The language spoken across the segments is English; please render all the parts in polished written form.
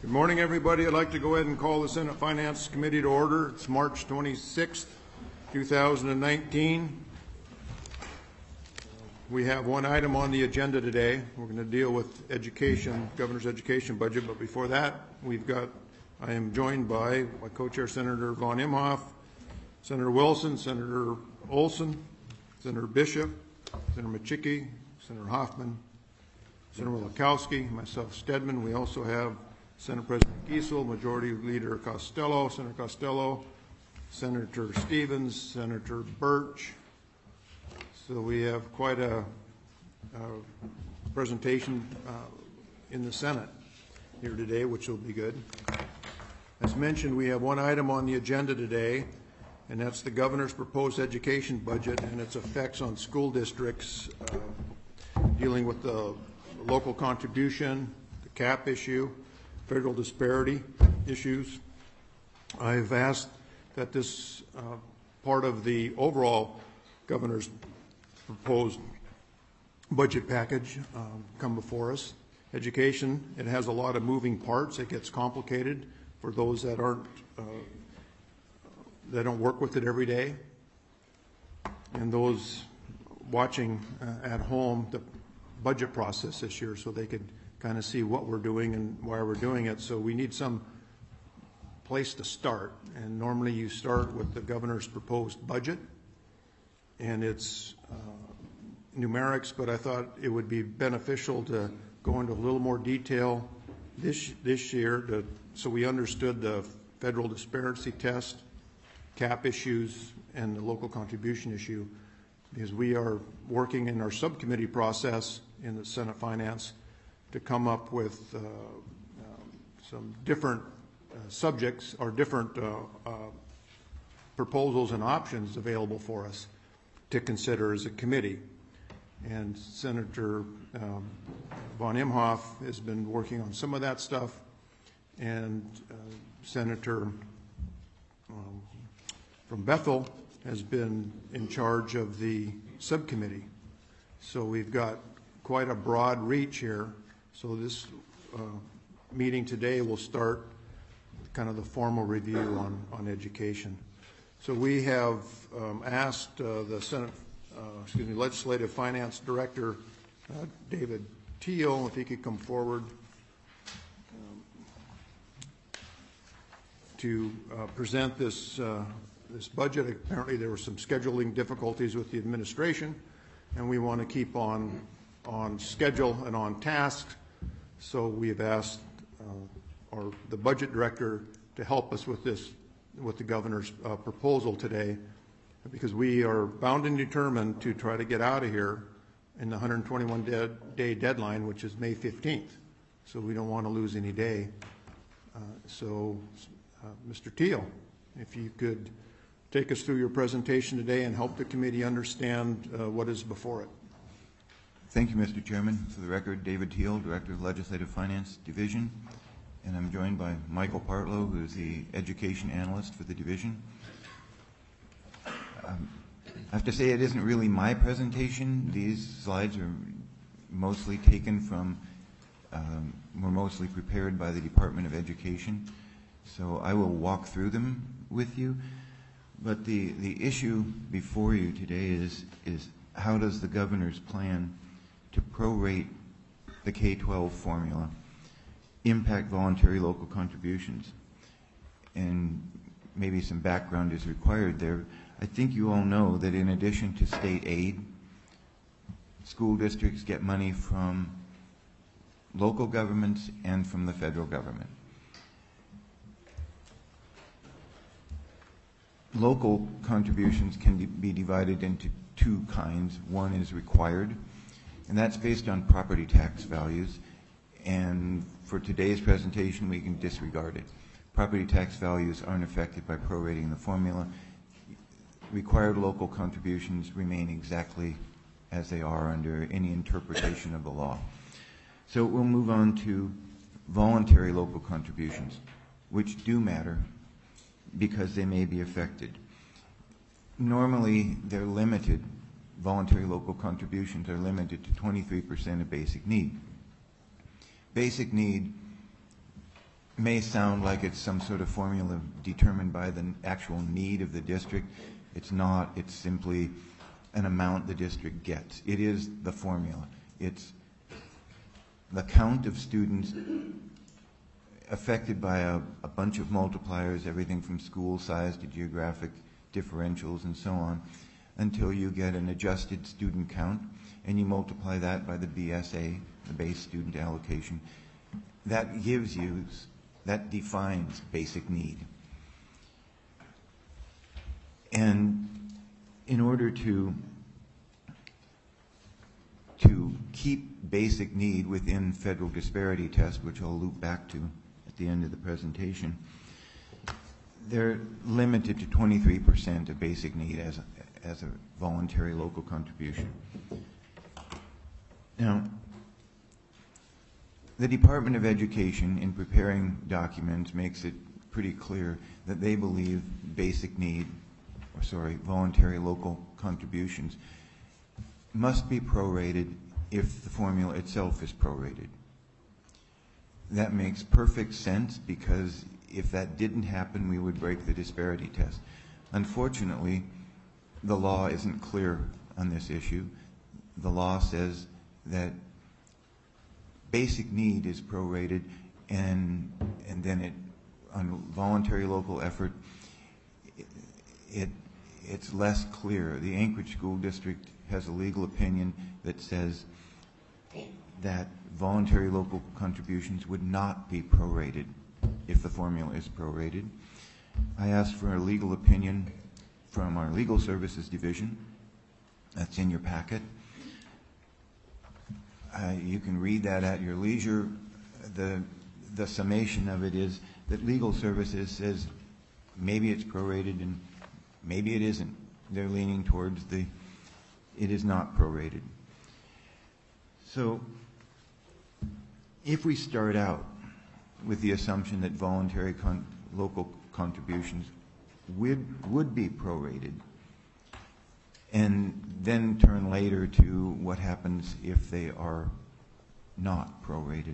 Good morning, everybody. I'd like to go ahead and call the Senate Finance Committee to order. It's March 26th, 2019. We have one item on the agenda today. We're going to deal with education, governor's education budget. But before that, I am joined by my co-chair, Senator Von Imhoff, Senator Wilson, Senator Olson, Senator Bishop, Senator Machicki, Senator Hoffman, Senator Wilkowski, myself, Stedman. We also have Senate President Giesel, Majority Leader Costello, Senator Costello, Senator Stevens, Senator Birch. So we have quite a presentation in the Senate here today, which will be good. As mentioned, we have one item on the agenda today, and that's the governor's proposed education budget and its effects on school districts, dealing with the local contribution, the cap issue, federal disparity issues. I've asked that this part of the overall governor's proposed budget package come before us. Education, it has a lot of moving parts. It gets complicated for those that don't work with it every day, and those watching at home the budget process this year, so they could kind of see what we're doing and why we're doing it. So we need some place to start, and normally you start with the governor's proposed budget and its numerics, but I thought it would be beneficial to go into a little more detail this year so we understood the federal disparity test, cap issues, and the local contribution issue, because we are working in our subcommittee process in the Senate Finance to come up with some different subjects or different proposals and options available for us to consider as a committee. And Senator Von Imhoff has been working on some of that stuff, and Senator from Bethel has been in charge of the subcommittee. So we've got quite a broad reach here. So this meeting today will start kind of the formal review on education. So we have asked the Senate, Legislative Finance Director David Teal, if he could come forward to present this budget. Apparently there were some scheduling difficulties with the administration, and we want to keep on schedule and on task. So we have asked the budget director to help us with this, with the governor's proposal today, because we are bound and determined to try to get out of here in the 121-day deadline, which is May 15th. So we don't want to lose any day. Mr. Teal, if you could take us through your presentation today and help the committee understand what is before it. Thank you, Mr. Chairman. For the record, David Teal, Director of Legislative Finance Division, and I'm joined by Michael Partlow, who is the Education Analyst for the division. I have to say it isn't really my presentation. These slides are mostly taken from, were mostly prepared by the Department of Education. So I will walk through them with you. But the issue before you today is how does the governor's plan to prorate the K-12 formula impact voluntary local contributions? And maybe some background is required there. I think you all know that in addition to state aid, school districts get money from local governments and from the federal government. Local contributions can be divided into two kinds. One is required, and that's based on property tax values. And for today's presentation, we can disregard it. Property tax values aren't affected by prorating the formula. Required local contributions remain exactly as they are under any interpretation of the law. So we'll move on to voluntary local contributions, which do matter because they may be affected. Normally, they're limited. Voluntary local contributions are limited to 23% of basic need. Basic need may sound like it's some sort of formula determined by the actual need of the district. It's not. It's simply an amount the district gets. It is the formula. It's the count of students affected by a bunch of multipliers, everything from school size to geographic differentials and so on, until you get an adjusted student count, and you multiply that by the BSA, the base student allocation. That gives you, that defines basic need. And in order to keep basic need within federal disparity test, which I'll loop back to at the end of the presentation, they're limited to 23% of basic need as a voluntary local contribution. Now, the Department of Education, in preparing documents, makes it pretty clear that they believe voluntary local contributions must be prorated if the formula itself is prorated. That makes perfect sense, because if that didn't happen, we would break the disparity test. Unfortunately, the law isn't clear on this issue. The law says that basic need is prorated, and then on voluntary local effort, it's less clear. The Anchorage School District has a legal opinion that says that voluntary local contributions would not be prorated if the formula is prorated. I asked for a legal opinion from our Legal Services Division. That's in your packet. You can read that at your leisure. The summation of it is that Legal Services says maybe it's prorated and maybe it isn't. They're leaning towards it is not prorated. So if we start out with the assumption that voluntary local contributions would be prorated, and then turn later to what happens if they are not prorated.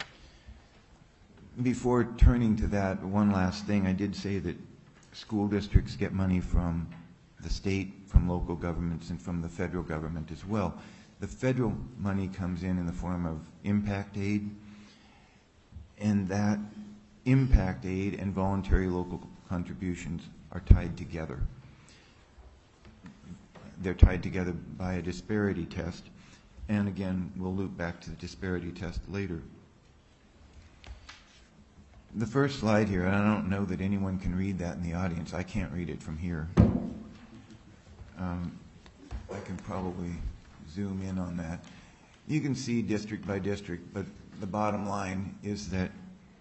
Before turning to that, one last thing. I did say that school districts get money from the state, from local governments, and from the federal government as well. The federal money comes in the form of impact aid, and that impact aid and voluntary local contributions are tied together. They're tied together by a disparity test, and again, we'll loop back to the disparity test later. The first slide here, and I don't know that anyone can read that in the audience. I can't read it from here. I can probably zoom in on that. You can see district by district, but the bottom line is that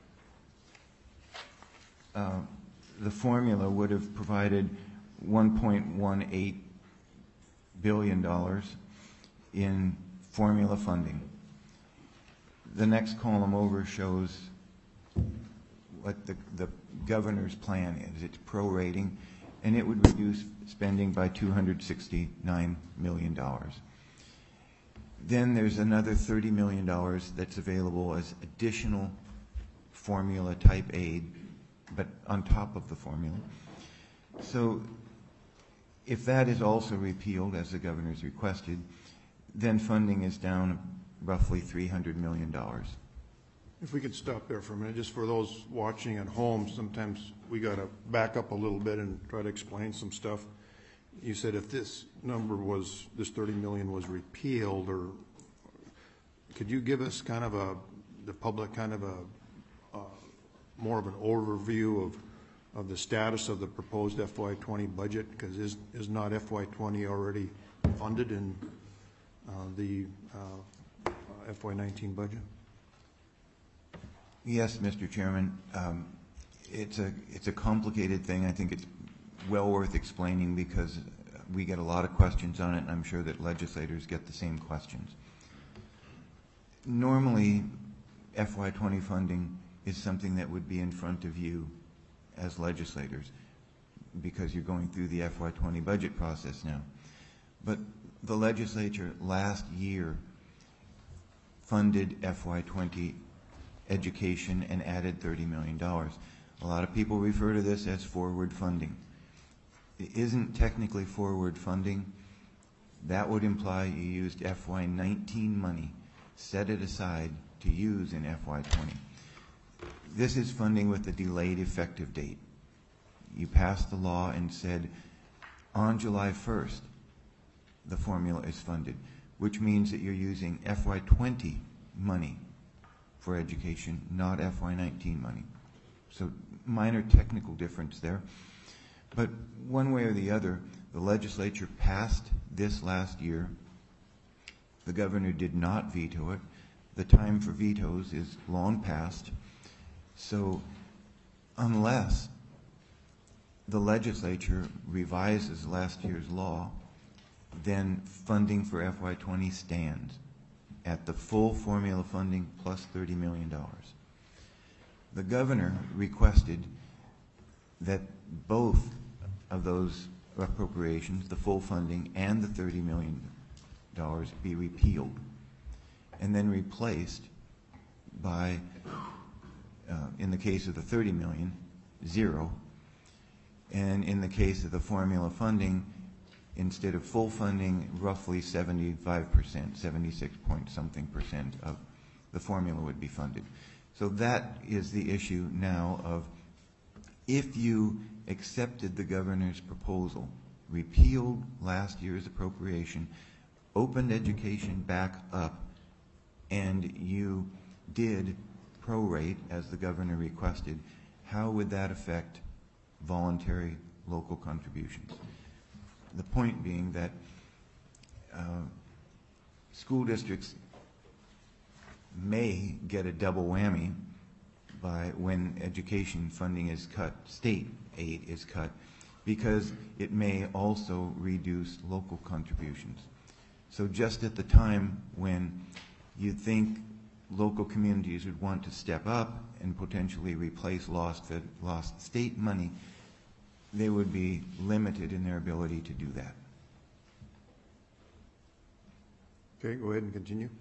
the formula would have provided $1.18 billion in formula funding. The next column over shows what the governor's plan is. It's prorating, and it would reduce spending by $269 million. Then there's another $30 million that's available as additional formula type aid, but on top of the formula. So if that is also repealed, as the governor's requested, then funding is down roughly $300 million. If we could stop there for a minute, just for those watching at home, sometimes we got to back up a little bit and try to explain some stuff. You said if this number was, this 30 million was repealed, or could you give us kind of the public kind of more of an overview of the status of the proposed FY20 budget? Because is not FY20 already funded in the FY19 budget? Yes, Mr. Chairman. It's a complicated thing. I think it's well worth explaining because we get a lot of questions on it, and I'm sure that legislators get the same questions. Normally, FY20 funding is something that would be in front of you as legislators because you're going through the FY20 budget process now. But the legislature last year funded FY20 education and added $30 million. A lot of people refer to this as forward funding. It isn't technically forward funding. That would imply you used FY19 money, set it aside to use in FY20. This is funding with a delayed effective date. You passed the law and said on July 1st the formula is funded, which means that you're using FY20 money for education, not FY19 money. So minor technical difference there. But one way or the other, the legislature passed this last year. The governor did not veto it. The time for vetoes is long past. So unless the legislature revises last year's law, then funding for FY20 stands at the full formula funding plus $30 million. The governor requested that both of those appropriations, the full funding and the $30 million, be repealed and then replaced by, in the case of the $30 million, 0, and in the case of the formula funding, instead of full funding, roughly 75%, 76 point something percent of the formula would be funded. So that is the issue now of, if you accepted the governor's proposal, repealed last year's appropriation, opened education back up, and you did prorate as the governor requested, how would that affect voluntary local contributions? The point being that school districts may get a double whammy by when education funding is cut, state aid is cut, because it may also reduce local contributions. So just at the time when you think local communities would want to step up and potentially replace lost state money, they would be limited in their ability to do that. Okay, go ahead and continue.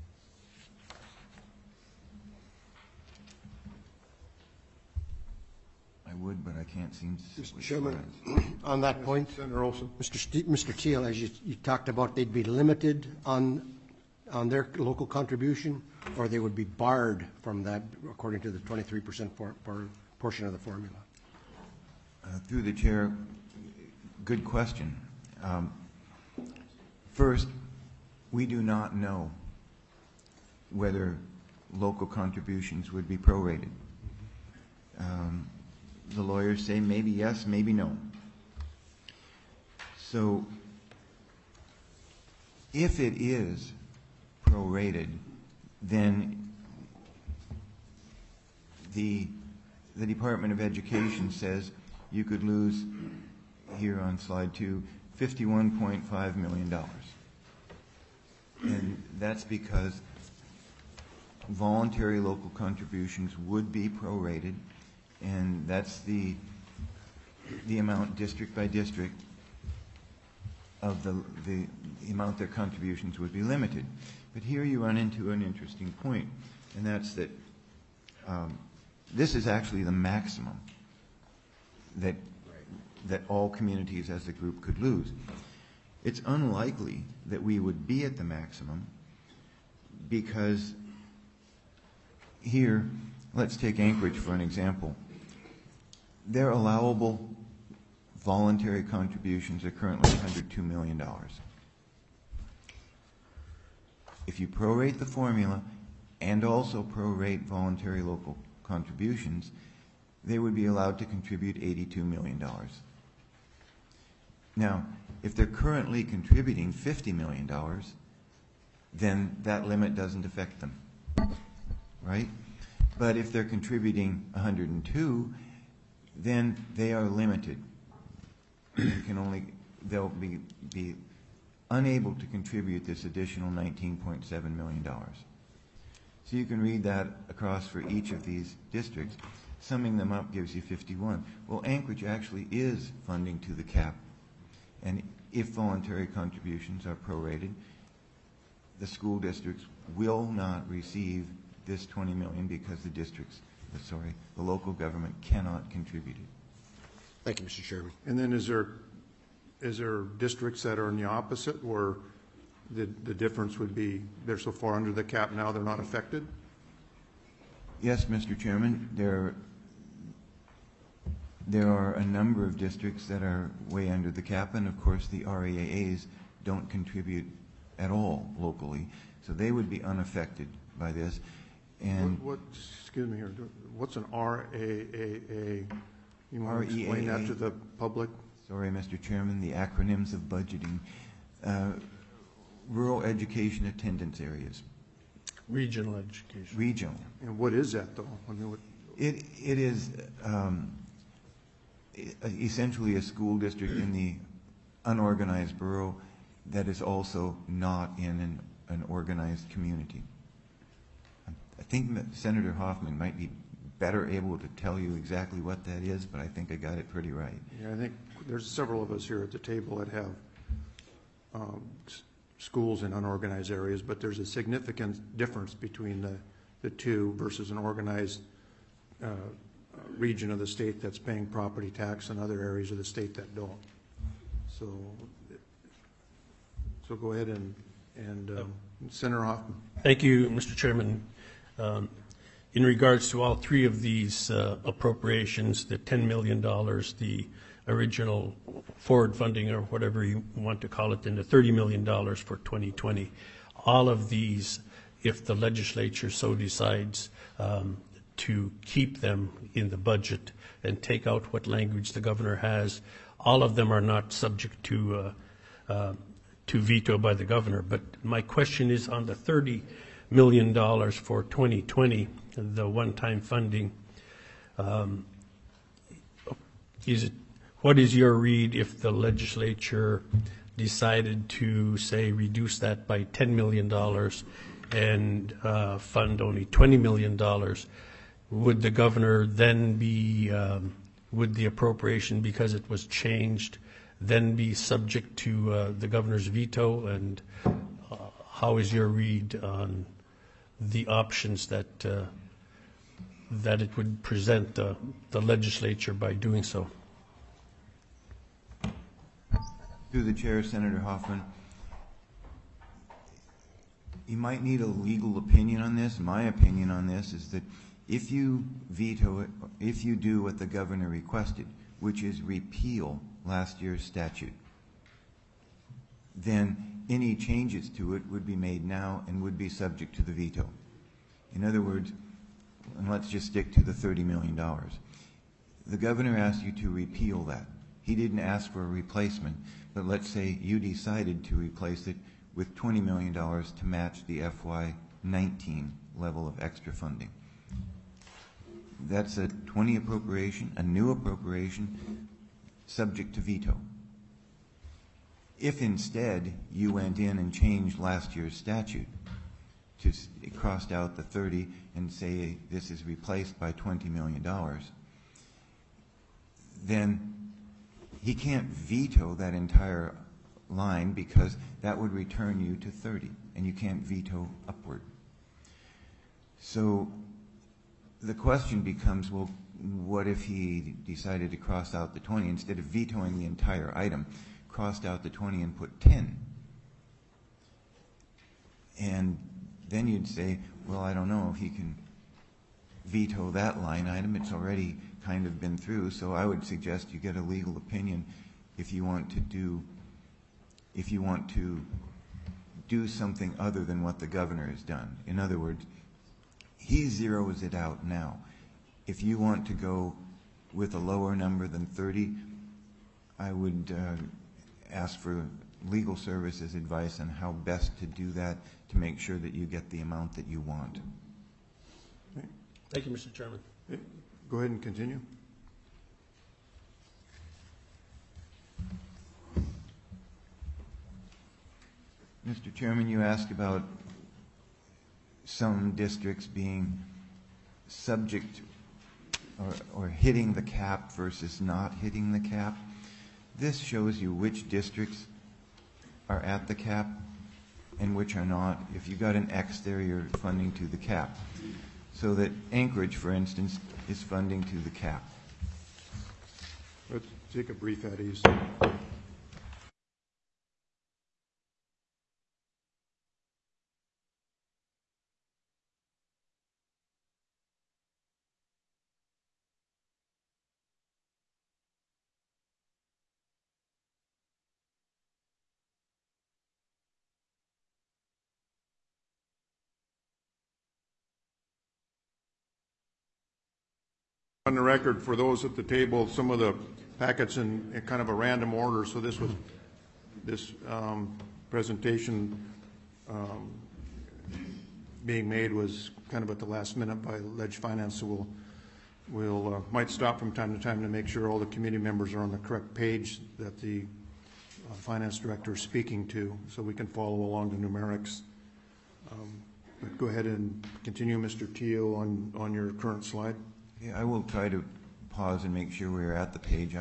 I would, but I can't seem to. Mr. Chairman, on that point, Senator Olson. Mr. Teal, as you talked about, they'd be limited on their local contribution, or they would be barred from that according to the 23% portion of the formula. Through the chair, good question. First, we do not know whether local contributions would be prorated. The lawyers say maybe yes, maybe no. So if it is prorated, then the Department of Education says you could lose, here on slide 2, $51.5 million. And that's because voluntary local contributions would be prorated, and that's the amount district by district of the amount their contributions would be limited. But here you run into an interesting point, and that's that this is actually the maximum that all communities as a group could lose. It's unlikely that we would be at the maximum, because here, let's take Anchorage for an example. Their allowable voluntary contributions are currently $102 million. If you prorate the formula and also prorate voluntary local contributions, they would be allowed to contribute $82 million. Now, if they're currently contributing $50 million, then that limit doesn't affect them, right? But if they're contributing 102, then they are limited. They'll be unable to contribute this additional $19.7 million. So you can read that across for each of these districts. Summing them up gives you 51. Well, Anchorage actually is funding to the cap. And if voluntary contributions are prorated, the school districts will not receive this 20 million because the local government cannot contribute it. Thank you, Mr. Chairman. And then is there districts that are in the opposite, where the difference would be they're so far under the cap now they're not affected? Yes, Mr. Chairman, there are a number of districts that are way under the cap, and of course the RAAs don't contribute at all locally, so they would be unaffected by this. And Excuse me here, what's an RAAA? You want to explain that to the public? Sorry, Mr. Chairman, the acronyms of budgeting. Rural Education Attendance Areas. Regional education. Regional. And what is that, though? I mean, It is essentially a school district in the unorganized borough that is also not in an organized community. I think Senator Hoffman might be better able to tell you exactly what that is, but I think I got it pretty right. Yeah, I think there's several of us here at the table that have schools in unorganized areas, but there's a significant difference between the two versus an organized region of the state that's paying property tax and other areas of the state that don't. So go ahead and Senator Hoffman. Thank you, Mr. Chairman. In regards to all three of these appropriations, the $10 million, the original forward funding or whatever you want to call it, and the $30 million for 2020, all of these, if the legislature so decides to keep them in the budget and take out what language the governor has, all of them are not subject to veto by the governor. But my question is on the $30 million for 2020, the one-time funding. What is your read if the legislature decided to, say, reduce that by $10 million and fund only $20 million? Would the governor then be, would the appropriation, because it was changed, then be subject to the governor's veto? And how is your read on the options that it would present the legislature by doing so? Through the chair, Senator Hoffman, you might need a legal opinion on this. My opinion on this is that if you veto it, if you do what the governor requested, which is repeal last year's statute, then any changes to it would be made now and would be subject to the veto. In other words, and let's just stick to the $30 million. The governor asked you to repeal that. He didn't ask for a replacement, but let's say you decided to replace it with $20 million to match the FY19 level of extra funding. That's a 20 appropriation, a new appropriation, subject to veto. If instead you went in and changed last year's statute to crossed out the 30 and say this is replaced by $20 million, then he can't veto that entire line because that would return you to 30, and you can't veto upward. So the question becomes, well, what if he decided to cross out the 20 instead of vetoing the entire item, crossed out the 20 and put 10? And then you'd say, well, I don't know if he can veto that line item. It's already kind of been through, so I would suggest you get a legal opinion if you want to do something other than what the governor has done. In other words, he zeroes it out now. If you want to go with a lower number than 30, I would ask for legal services advice on how best to do that to make sure that you get the amount that you want. Okay. Thank you, Mr. Chairman. Go ahead and continue. Mr. Chairman, you asked about some districts being subject or hitting the cap versus not hitting the cap. This shows you which districts are at the cap and which are not. If you got an X there, you're funding to the cap. So that Anchorage, for instance, is funding to the cap. Let's take a brief at ease. On the record, for those at the table, some of the packets in kind of a random order, so this presentation being made was kind of at the last minute by Ledge Finance, so we'll might stop from time to time to make sure all the committee members are on the correct page that the finance director is speaking to, so we can follow along the numerics. But go ahead and continue, Mr. Teo, on your current slide. Yeah, I will try to pause and make sure we're at the page.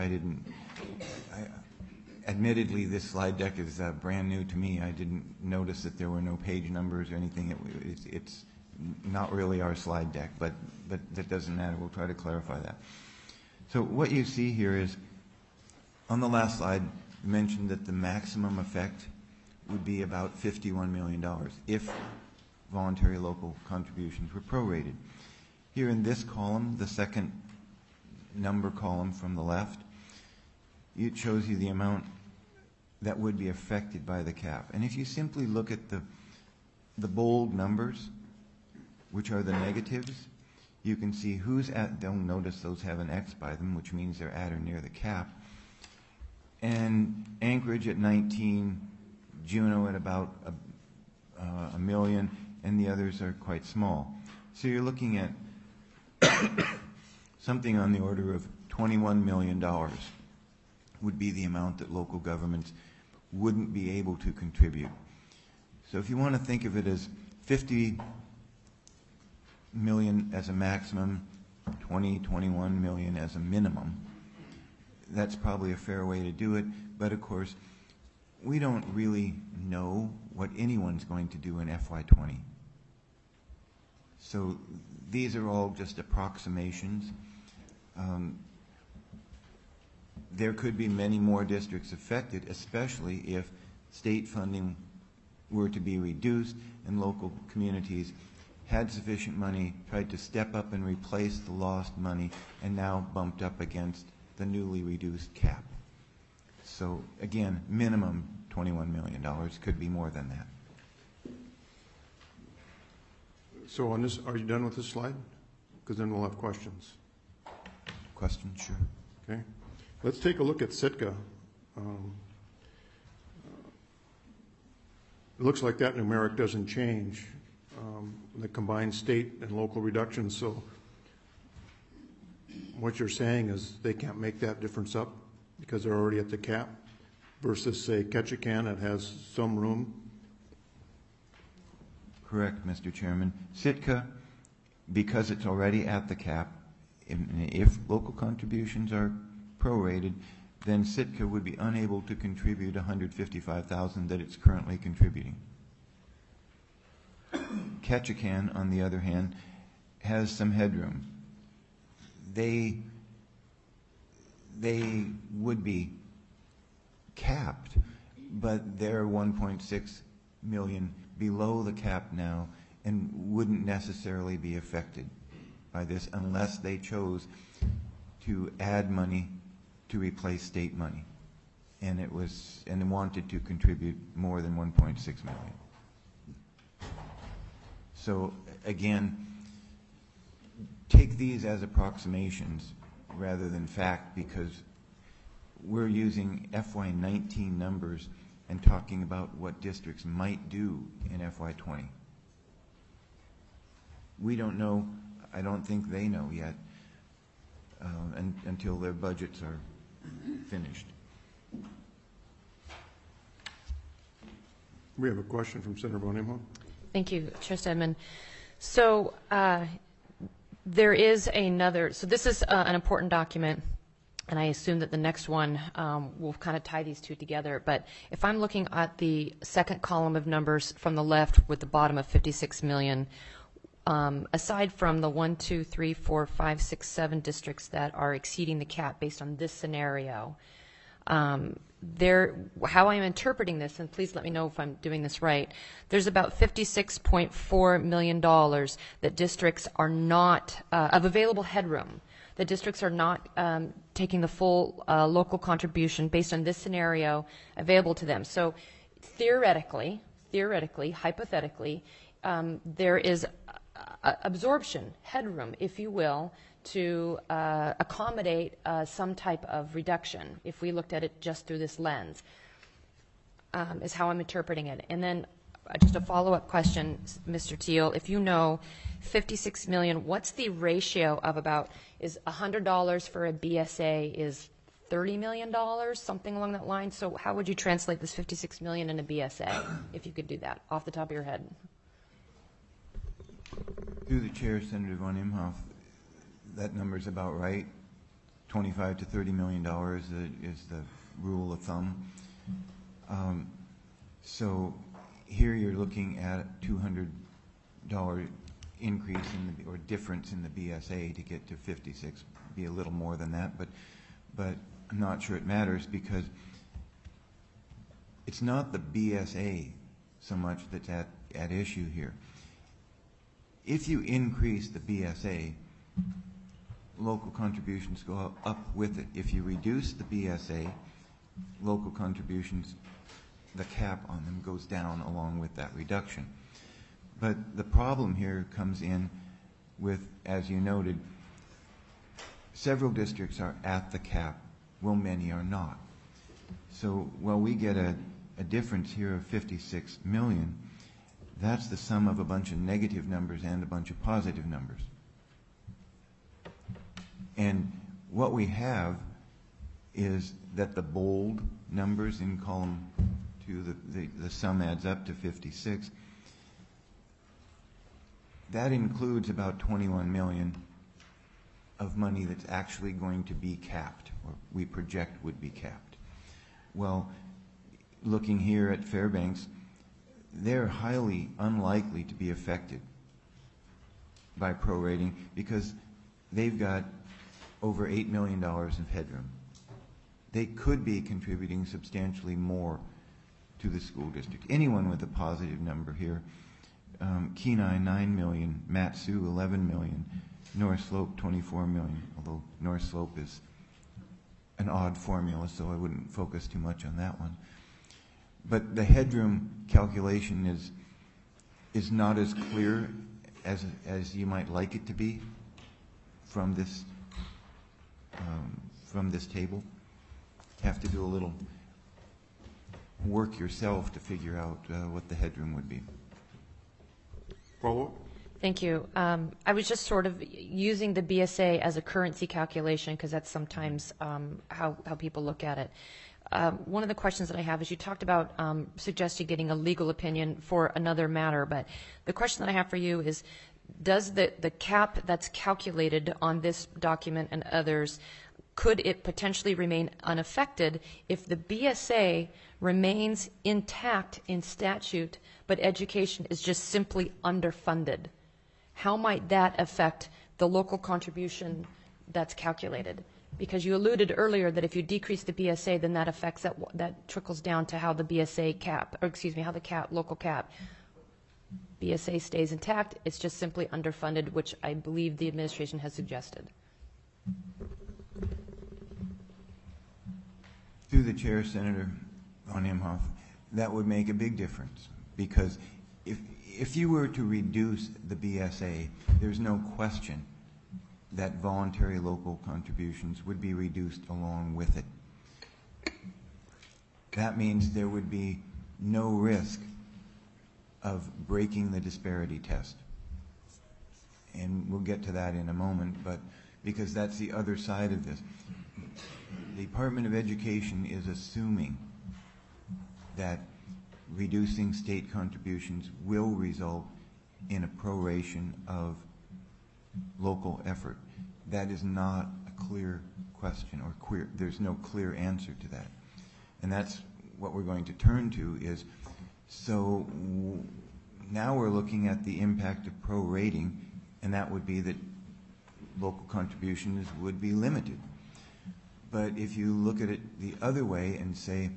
Admittedly, this slide deck is brand new to me. I didn't notice that there were no page numbers or anything. It's not really our slide deck, but that doesn't matter. We'll try to clarify that. So what you see here is, on the last slide, you mentioned that the maximum effect would be about $51 million if voluntary local contributions were prorated. Here in this column, the second number column from the left, it shows you the amount that would be affected by the cap. And if you simply look at the bold numbers, which are the negatives, you can see who's at, don't notice those have an X by them, which means they're at or near the cap. And Anchorage at 19, Juneau at about a million, and the others are quite small. So you're looking at something on the order of $21 million would be the amount that local governments wouldn't be able to contribute. So if you want to think of it as 50 million as a maximum, 21 million as a minimum, that's probably a fair way to do it. But of course, we don't really know what anyone's going to do in FY20. So these are all just approximations. There could be many more districts affected, especially if state funding were to be reduced and local communities had sufficient money, tried to step up and replace the lost money, and now bumped up against the newly reduced cap. So again, minimum $21 million, could be more than that. So on this, are you done with this slide? Because then we'll have questions. Question? Sure. Okay. Let's take a look at Sitka. It looks like that numeric doesn't change, the combined state and local reductions. So what you're saying is they can't make that difference up because they're already at the cap versus, say, Ketchikan that has some room. Correct, Mr. Chairman. Sitka, because it's already at the cap, if local contributions are prorated, then Sitka would be unable to contribute $155,000 that it's currently contributing. Ketchikan, on the other hand, has some headroom. They would be capped, but they're 1.6 million below the cap now and wouldn't necessarily be affected by this unless they chose to add money to replace state money, and wanted to contribute more than 1.6 million. So again, take these as approximations rather than fact, because we're using FY19 numbers and talking about what districts might do in FY20. We don't know, I don't think they know yet until their budgets are finished. We have a question from Senator Bonimo. Thank you, Chair Stedman. So there is another, so this is an important document and I assume that the next one will kind of tie these two together. But if I'm looking at the second column of numbers from the left with the bottom of 56 million, aside from the 1, 2, 3, 4, 5, 6, 7 districts that are exceeding the cap based on this scenario, how I'm interpreting this, and please let me know if I'm doing this right, there's about $56.4 million that districts are not, of available headroom, the districts are not taking the full local contribution based on this scenario available to them. So theoretically, hypothetically, there is absorption, headroom, if you will, to accommodate some type of reduction, if we looked at it just through this lens, is how I'm interpreting it. And then just a follow-up question, Mr. Teal, if you know 56 million, what's the ratio of about, is $100 for a BSA is $30 million, something along that line? So how would you translate this 56 million in a BSA, if you could do that off the top of your head? Through the chair, Senator Von Imhoff, that number's about right. $25 to $30 million is the rule of thumb. So here you're looking at a $200 increase or difference in the BSA to get to 56. Be a little more than that, but I'm not sure it matters, because it's not the BSA so much that's at issue here. If you increase the BSA, local contributions go up with it. If you reduce the BSA, local contributions, the cap on them goes down along with that reduction. But the problem here comes in with, as you noted, several districts are at the cap, while many are not. So while we get a difference here of 56 million, that's the sum of a bunch of negative numbers and a bunch of positive numbers. And what we have is that the bold numbers in column 2, the sum adds up to 56. That includes about 21 million of money that's actually going to be capped, or we project would be capped. Well, looking here at Fairbanks, they're highly unlikely to be affected by prorating because they've got over $8 million of headroom. They could be contributing substantially more to the school district. Anyone with a positive number here, Kenai 9 million, Mat-Su 11 million, North Slope 24 million, although North Slope is an odd formula, so I wouldn't focus too much on that one. But the headroom calculation is not as clear as you might like it to be from this table. Have to do a little work yourself to figure out what the headroom would be. Follow-up? Thank you. I was just sort of using the BSA as a currency calculation because that's sometimes how people look at it. One of the questions that I have is you talked about suggesting getting a legal opinion for another matter, but the question that I have for you is, does the cap that's calculated on this document and others, could it potentially remain unaffected if the BSA remains intact in statute, but education is just simply underfunded? How might that affect the local contribution that's calculated? Because you alluded earlier that if you decrease the BSA, then that affects that trickles down to how the BSA cap, or excuse me, how the local cap. BSA stays intact, it's just simply underfunded, which I believe the administration has suggested. Through the chair, Senator Von Imhoff, that would make a big difference, because if you were to reduce the BSA, there's no question that voluntary local contributions would be reduced along with it. That means there would be no risk of breaking the disparity test. And we'll get to that in a moment, but because that's the other side of this. The Department of Education is assuming that reducing state contributions will result in a proration of local effort. That is not a clear question, or there's no clear answer to that. And that's what we're going to turn to is, so now we're looking at the impact of prorating, and that would be that local contributions would be limited. But if you look at it the other way and say,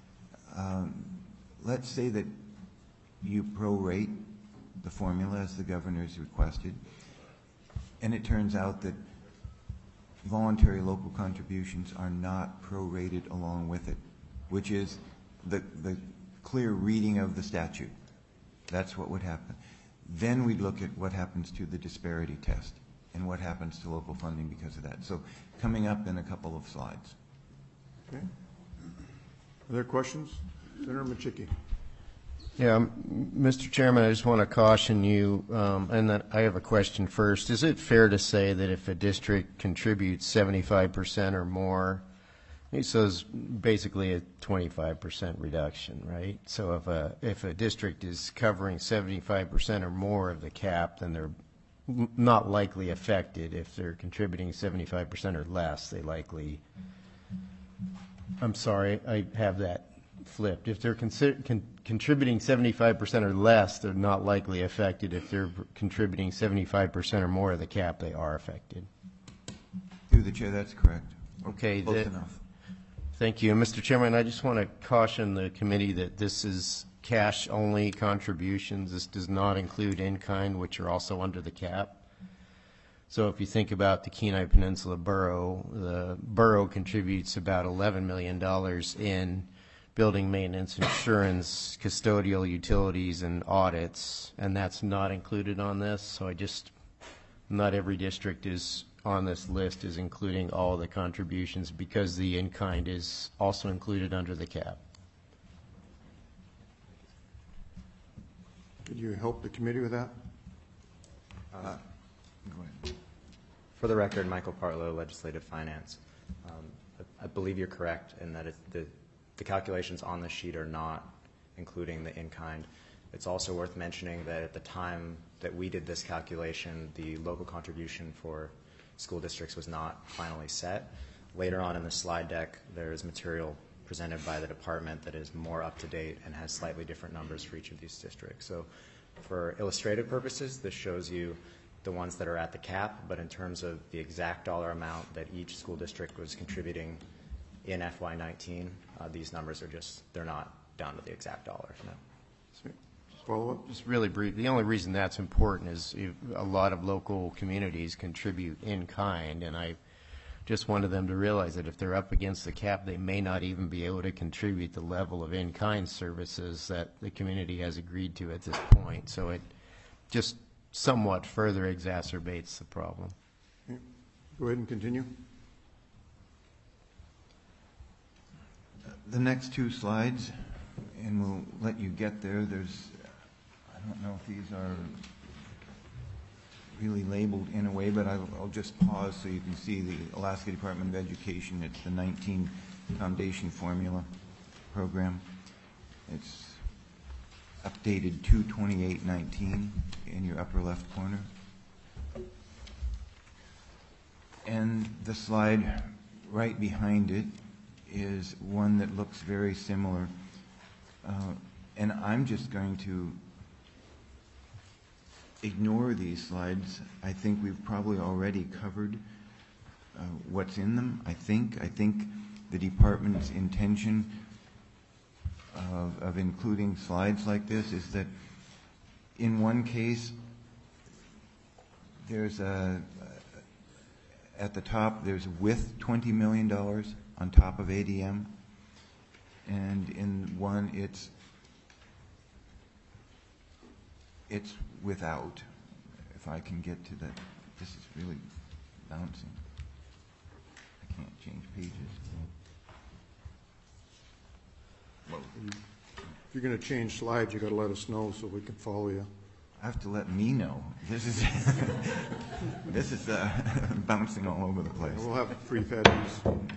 let's say that you prorate the formula as the governor's requested, and it turns out that voluntary local contributions are not prorated along with it, which is the clear reading of the statute. That's what would happen. Then we'd look at what happens to the disparity test and what happens to local funding because of that. So coming up in a couple of slides. Okay. Are there questions? Senator Machicki. Yeah, Mr. Chairman, I just want to caution you, and that I have a question first. Is it fair to say that if a district contributes 75% or more, so it's basically a 25% reduction, right? So if a district is covering 75% or more of the cap, then they're not likely affected. If they're contributing 75% or less, they likely, I'm sorry, I have that flipped. If they're contributing 75% or less, they're not likely affected. If they're contributing 75% or more of the cap, they are affected. Through the chair, that's correct. Okay. Close enough. Thank you. Mr. Chairman, I just want to caution the committee that this is cash-only contributions. This does not include in-kind, which are also under the cap. So if you think about the Kenai Peninsula Borough, the borough contributes about $11 million in building maintenance, insurance, custodial utilities, and audits, and that's not included on this. So not every district is on this list is including all the contributions because the in-kind is also included under the cap. Could you help the committee with that? Go ahead. For the record, Michael Partlow, Legislative Finance. I believe you're correct in that the calculations on the sheet are not including the in-kind. It's also worth mentioning that at the time that we did this calculation, the local contribution for school districts was not finally set. Later on in the slide deck, there is material presented by the department that is more up to date and has slightly different numbers for each of these districts. So for illustrative purposes, this shows you the ones that are at the cap, but in terms of the exact dollar amount that each school district was contributing in FY19, these numbers are they're not down to the exact dollar. No. Follow up? Just really brief. The only reason that's important is a lot of local communities contribute in kind, and I just wanted them to realize that if they're up against the cap, they may not even be able to contribute the level of in-kind services that the community has agreed to at this point. So it just somewhat further exacerbates the problem. Okay. Go ahead and continue. The next two slides, and we'll let you get there. I don't know if these are really labeled in a way, but I'll just pause so you can see the Alaska Department of Education. It's the 19 Foundation Formula Program. It's updated 2/28/19 in your upper left corner. And the slide right behind it is one that looks very similar. And I'm just going to ignore these slides. I think we've probably already covered what's in them. I think the department's intention of including slides like this is that in one case there's at the top there's with $20 million on top of ADM, and in one it's without. If I can get to that, this is really bouncing. I can't change pages. Whoa. If you're going to change slides, you got to let us know so we can follow you. I have to let me know. This is this is bouncing all over the place. We'll have free fed.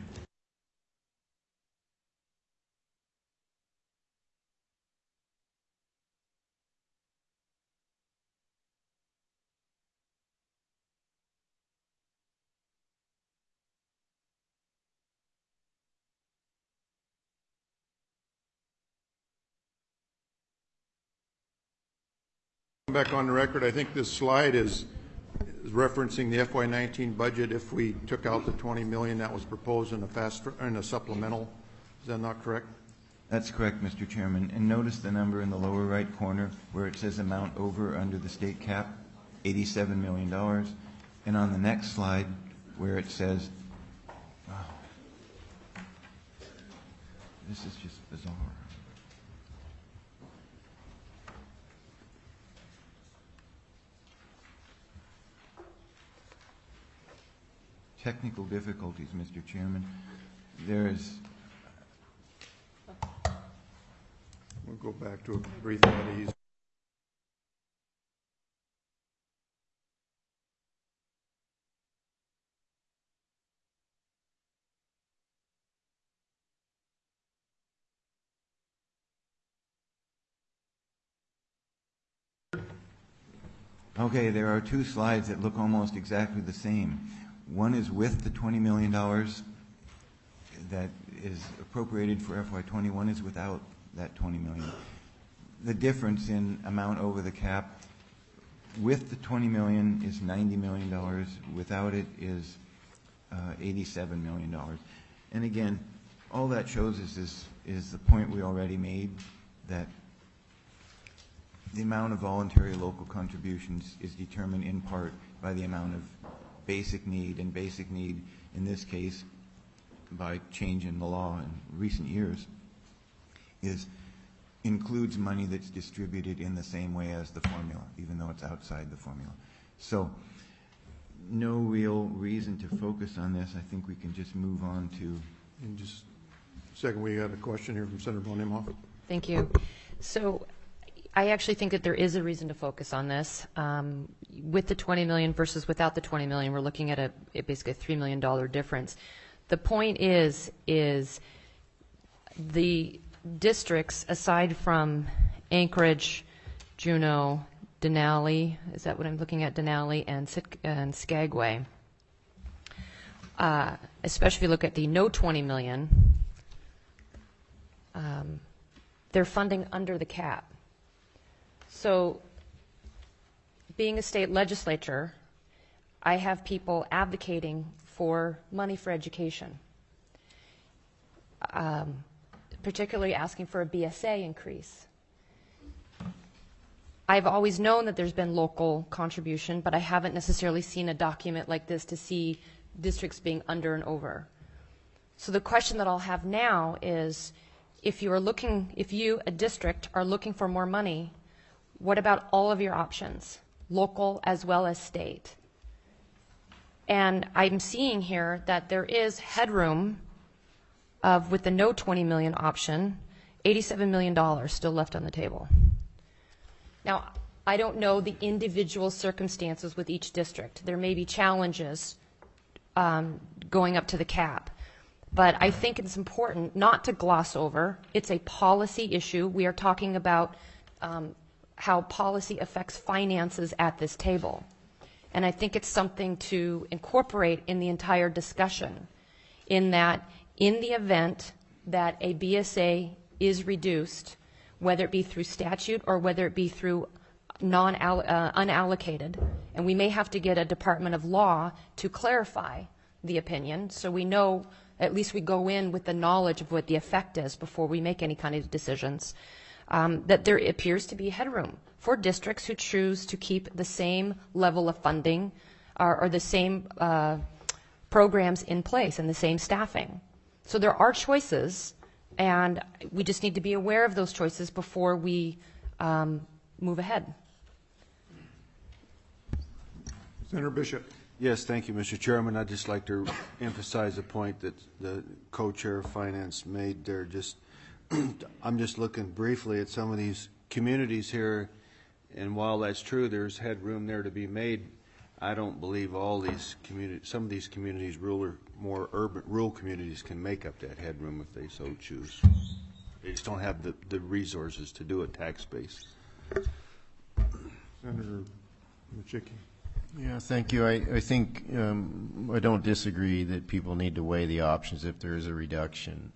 back on the record, I think this slide is referencing the FY19 budget if we took out the 20 million that was proposed in a supplemental. Is that not correct? That's correct, Mr. Chairman. And notice the number in the lower right corner where it says amount over under the state cap, $87 million. And on the next slide where it says, wow, this is just bizarre. Technical difficulties, Mr. Chairman. There's We'll go back to a brief at ease. okay, there are two slides that look almost exactly the same. One is with the $20 million that is appropriated for FY20. One is without that $20 million. The difference in amount over the cap with the $20 million is $90 million. Without it is $87 million. And again, all that shows is the point we already made, that the amount of voluntary local contributions is determined in part by the amount of basic need, and basic need in this case, by change in the law in recent years, includes money that's distributed in the same way as the formula, even though it's outside the formula. So no real reason to focus on this. I think we can just move on to... And just a second, we got a question here from Senator von Imhoff. Thank you. So I actually think that there is a reason to focus on this. With the 20 million versus without the 20 million, we're looking at basically a $3 million difference. The point is the districts, aside from Anchorage, Juneau, Denali, is that what I'm looking at, Denali and Skagway, especially if you look at the no 20 million, they're funding under the cap. So being a state legislature, I have people advocating for money for education, particularly asking for a BSA increase. I've always known that there's been local contribution, but I haven't necessarily seen a document like this to see districts being under and over. So the question that I'll have now is, if you, a district, are looking for more money, what about all of your options, local as well as state? And I'm seeing here that there is headroom with the no 20 million option, $87 million still left on the table. Now, I don't know the individual circumstances with each district. There may be challenges going up to the cap. But I think it's important not to gloss over. It's a policy issue. We are talking about how policy affects finances at this table. And I think it's something to incorporate in the entire discussion, in that in the event that a BSA is reduced, whether it be through statute or whether it be through unallocated, and we may have to get a Department of Law to clarify the opinion so we know, at least we go in with the knowledge of what the effect is before we make any kind of decisions, that there appears to be headroom for districts who choose to keep the same level of funding or the same programs in place and the same staffing. So there are choices, and we just need to be aware of those choices before we move ahead. Senator Bishop. Yes, thank you, Mr. Chairman. I'd just like to emphasize a point that the co-chair of finance made there. I'm just looking briefly at some of these communities here, and while that's true, there's headroom there to be made. I don't believe all these communities, some of these communities, more urban, rural communities, can make up that headroom if they so choose. They just don't have the resources to do it tax base. Senator Machicki. Yeah, thank you. I think I don't disagree that people need to weigh the options if there is a reduction.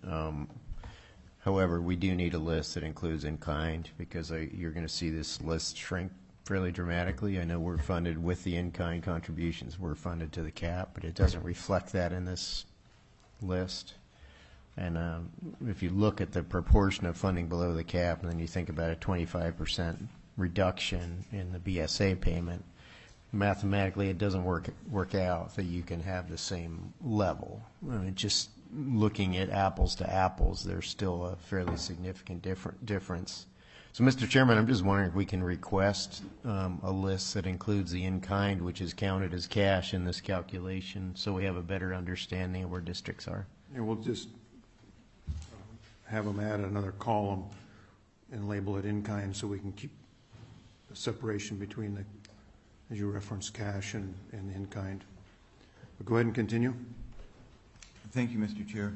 However, we do need a list that includes in kind, because you're going to see this list shrink fairly dramatically. I know we're funded with the in-kind contributions. We're funded to the cap, but it doesn't reflect that in this list. And if you look at the proportion of funding below the cap, and then you think about a 25% reduction in the BSA payment, mathematically it doesn't work out that you can have the same level. I mean, just looking at apples to apples, there's still a fairly significant difference. So, Mr. Chairman, I'm just wondering if we can request a list that includes the in-kind, which is counted as cash in this calculation, so we have a better understanding of where districts are. And we'll just have them add another column and label it in-kind so we can keep the separation between the, as you referenced, cash and in-kind. But go ahead and continue. Thank you, Mr. Chair.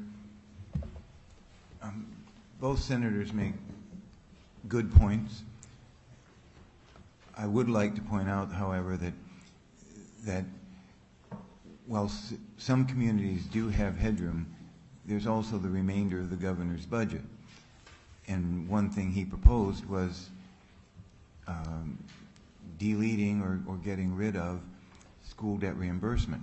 Both senators make good points. I would like to point out, however, that while some communities do have headroom, there's also the remainder of the governor's budget. And one thing he proposed was deleting or getting rid of school debt reimbursement.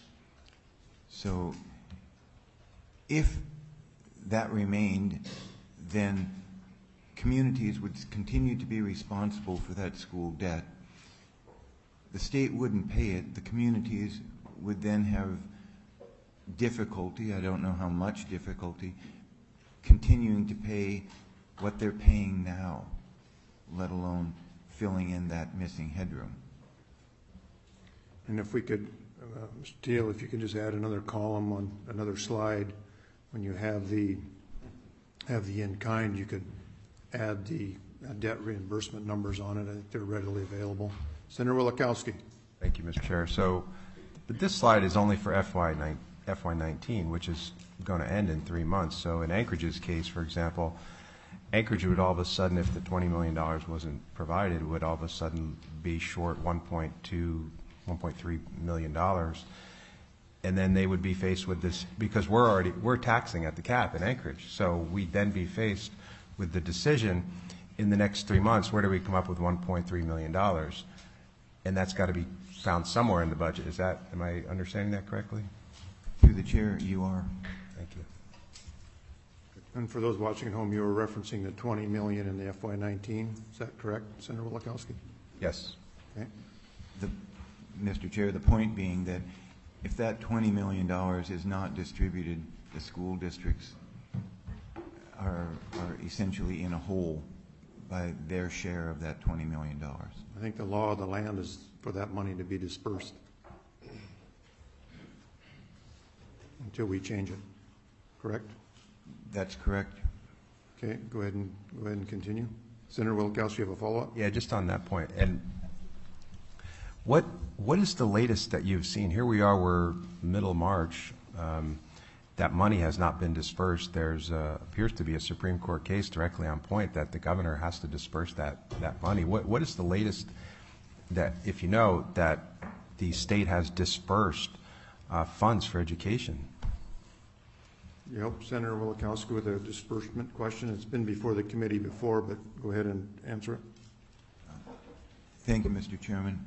So if that remained, then communities would continue to be responsible for that school debt. The state wouldn't pay it. The communities would then have difficulty, I don't know how much difficulty, continuing to pay what they're paying now, let alone filling in that missing headroom. And if we could, Mr. Teal, if you could just add another column on another slide, when you have the in-kind, you could add the debt reimbursement numbers on it. I think they're readily available. Senator Wielechowski. Thank you, Mr. Chair. So, but this slide is only for FY19, which is going to end in 3 months. So in Anchorage's case, for example, Anchorage would all of a sudden, if the $20 million wasn't provided, would all of a sudden be short $1.3 million. And then they would be faced with this, because we're taxing at the cap in Anchorage. So we'd then be faced with the decision in the next 3 months, where do we come up with $1.3 million? And that's got to be found somewhere in the budget. Am I understanding that correctly? Through the chair, you are. Thank you. And for those watching at home, you were referencing the $20 million in the FY19. Is that correct, Senator Wielechowski? Yes. Okay. Mr. Chair, the point being that if that $20 million is not distributed, the school districts are essentially in a hole by their share of that $20 million. I think the law of the land is for that money to be dispersed until we change it. Correct? That's correct. Okay. Go ahead and continue. Senator Wielechowski, you have a follow-up? Yeah, just on that point. And what is the latest that you've seen? Here we are, we're middle March. That money has not been dispersed. There's appears to be a Supreme Court case directly on point that the governor has to disperse that money. What is the latest that, if you know, that the state has dispersed funds for education? Yep, Senator Wielechowski with a disbursement question. It's been before the committee before, but go ahead and answer it. Thank you, Mr. Chairman.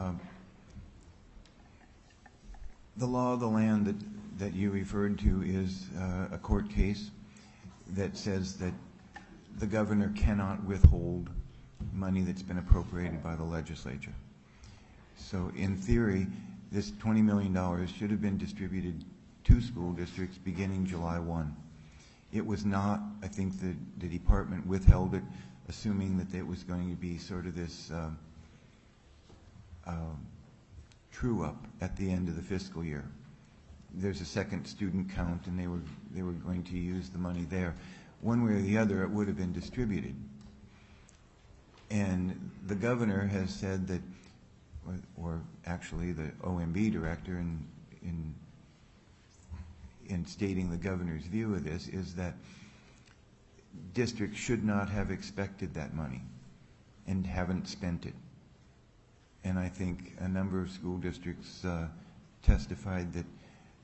The law of the land that you referred to is a court case that says that the governor cannot withhold money that's been appropriated by the legislature. So in theory, this $20 million should have been distributed to school districts beginning July 1. It was not. I think the department withheld it, assuming that it was going to be sort of this true-up at the end of the fiscal year. There's a second student count, and they were going to use the money there. One way or the other, it would have been distributed. And the governor has said that, or actually the OMB director in stating the governor's view of this, is that districts should not have expected that money and haven't spent it. And I think a number of school districts testified that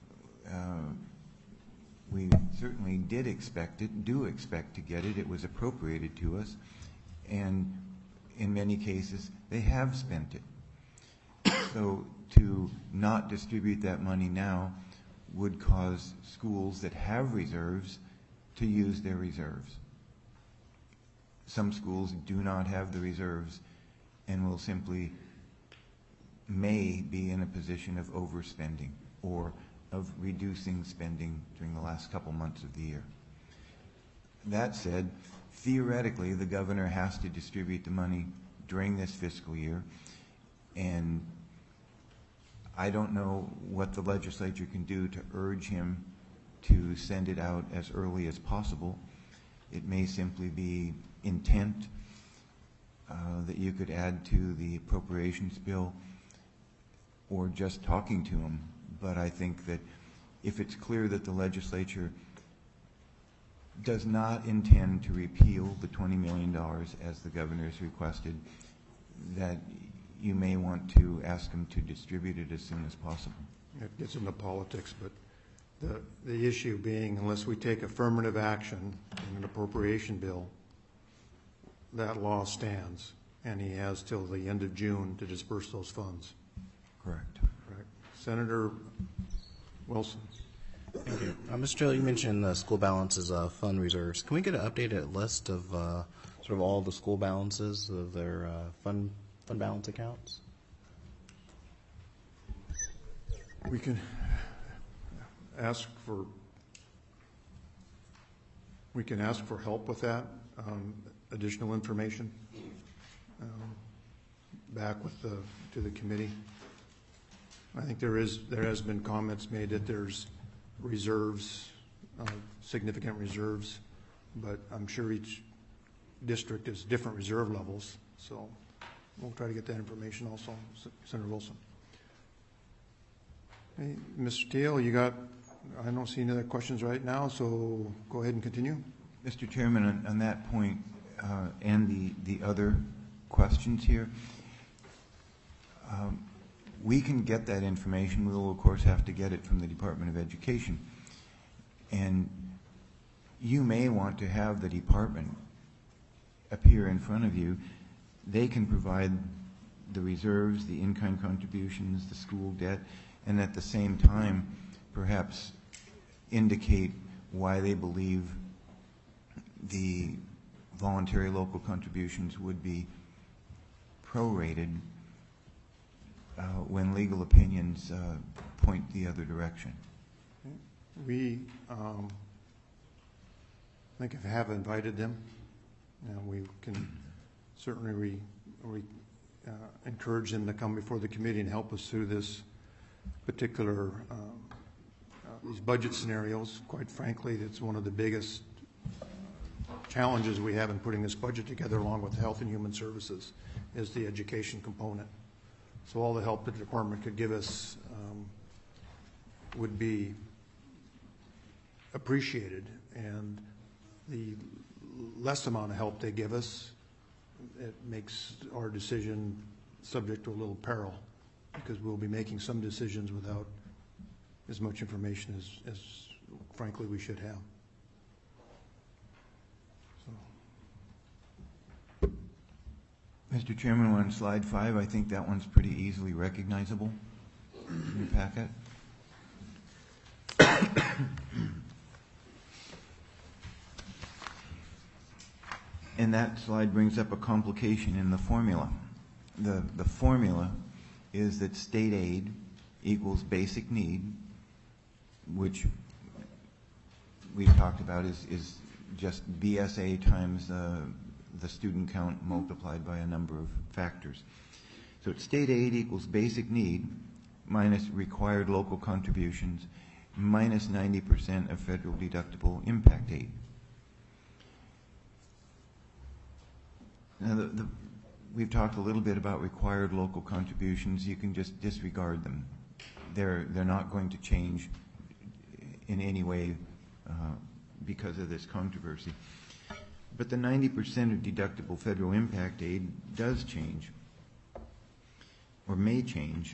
we certainly did expect it, do expect to get it. It was appropriated to us. And in many cases, they have spent it. So to not distribute that money now would cause schools that have reserves to use their reserves. Some schools do not have the reserves and will simply may be in a position of overspending or of reducing spending during the last couple months of the year. That said, theoretically, the governor has to distribute the money during this fiscal year, and I don't know what the legislature can do to urge him to send it out as early as possible. It may simply be intent that you could add to the appropriations bill or just talking to him. But I think that if it's clear that the legislature does not intend to repeal the $20 million as the governor has requested, that you may want to ask him to distribute it as soon as possible. It gets into politics, but the issue being, unless we take affirmative action in an appropriation bill, that law stands, and he has till the end of June to disperse those funds. Correct. Correct. Senator Wilson. Thank you. Mr. Taylor, you mentioned the school balances of fund reserves. Can we get an updated list of sort of all the school balances of their fund balance accounts? We can ask for help with that, additional information back to the committee. I think there has been comments made that there's reserves, significant reserves, but I'm sure each district has different reserve levels, so we'll try to get that information also, Senator Wilson. Hey, Mr. Teal, I don't see any other questions right now, so go ahead and continue. Mr. Chairman, on that point and the other questions here, we can get that information. We will, of course, have to get it from the Department of Education. And you may want to have the department appear in front of you. They can provide the reserves, the in-kind contributions, the school debt, and at the same time perhaps indicate why they believe the voluntary local contributions would be prorated when legal opinions point the other direction. We think if I have invited them, we can certainly encourage them to come before the committee and help us through this particular these budget scenarios. Quite frankly, it's one of the biggest challenges we have in putting this budget together, along with Health and Human Services, is the education component. So all the help that the department could give us would be appreciated, and the less amount of help they give us, it makes our decision subject to a little peril, because we'll be making some decisions without as much information as frankly we should have. So. Mr. Chairman, on slide 5, I think that one's pretty easily recognizable in your packet. And that slide brings up a complication in the formula. The formula is that state aid equals basic need, which we've talked about is just BSA times the student count multiplied by a number of factors. So state aid equals basic need minus required local contributions minus 90% of federal deductible impact aid. Now, we've talked a little bit about required local contributions. You can just disregard them. They're not going to change in any way because of this controversy. But the 90% of deductible federal impact aid does change, or may change.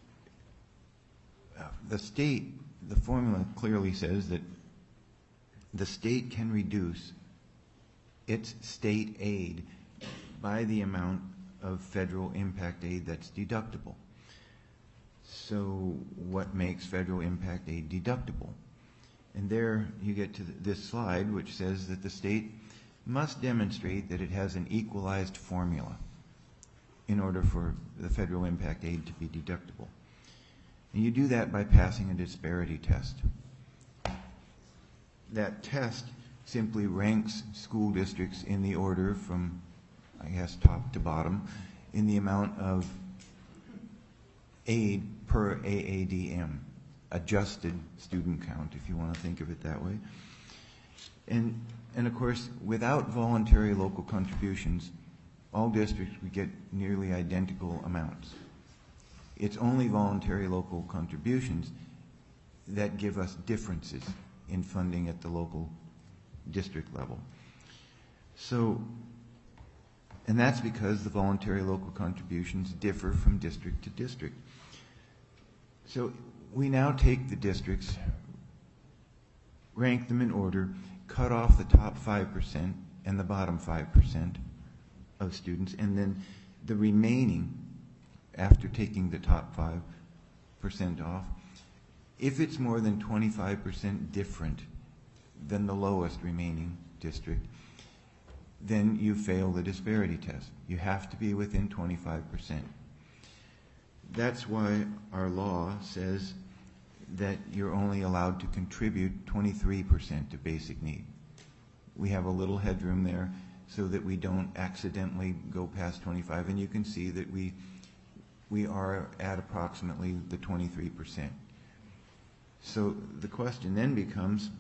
The formula clearly says that the state can reduce its state aid by the amount of federal impact aid that's deductible. So what makes federal impact aid deductible? And there you get to this slide, which says that the state must demonstrate that it has an equalized formula in order for the federal impact aid to be deductible. And you do that by passing a disparity test. That test simply ranks school districts in the order from, I guess, top to bottom in the amount of aid per AADM, adjusted student count, if you want to think of it that way. And of course, without voluntary local contributions, all districts would get nearly identical amounts. It's only voluntary local contributions that give us differences in funding at the local district level. So, and that's because the voluntary local contributions differ from district to district. So we now take the districts, rank them in order, cut off the top 5% and the bottom 5% of students, and then the remaining, after taking the top 5% off, if it's more than 25% different than the lowest remaining district, then you fail the disparity test. You have to be within 25%. That's why our law says that you're only allowed to contribute 23% to basic need. We have a little headroom there so that we don't accidentally go past 25, and you can see that we are at approximately the 23%. So the question then becomes,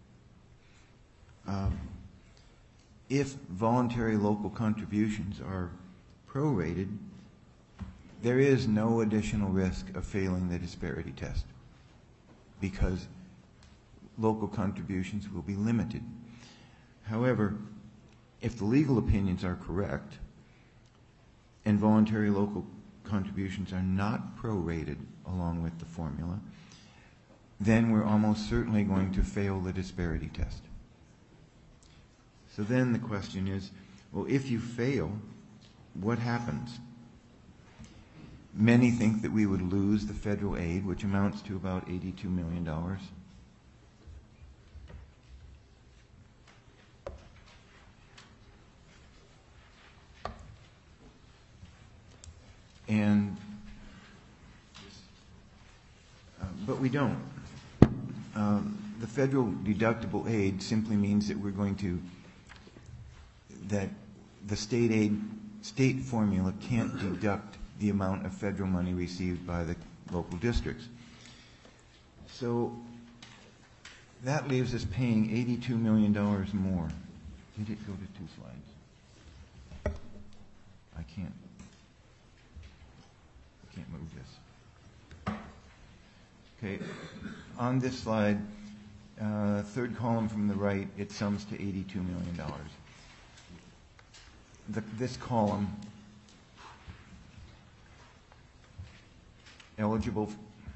if voluntary local contributions are prorated, there is no additional risk of failing the disparity test because local contributions will be limited. However, if the legal opinions are correct and voluntary local contributions are not prorated along with the formula, then we're almost certainly going to fail the disparity test. So then the question is, well, if you fail, what happens? Many think that we would lose the federal aid, which amounts to about $82 million. But we don't. The federal deductible aid simply means that we're going to, that the state formula can't deduct the amount of federal money received by the local districts. So that leaves us paying $82 million more. Did it go to 2 slides? I can't move this. Okay, on this slide, third column from the right, it sums to $82 million. This column, eligible,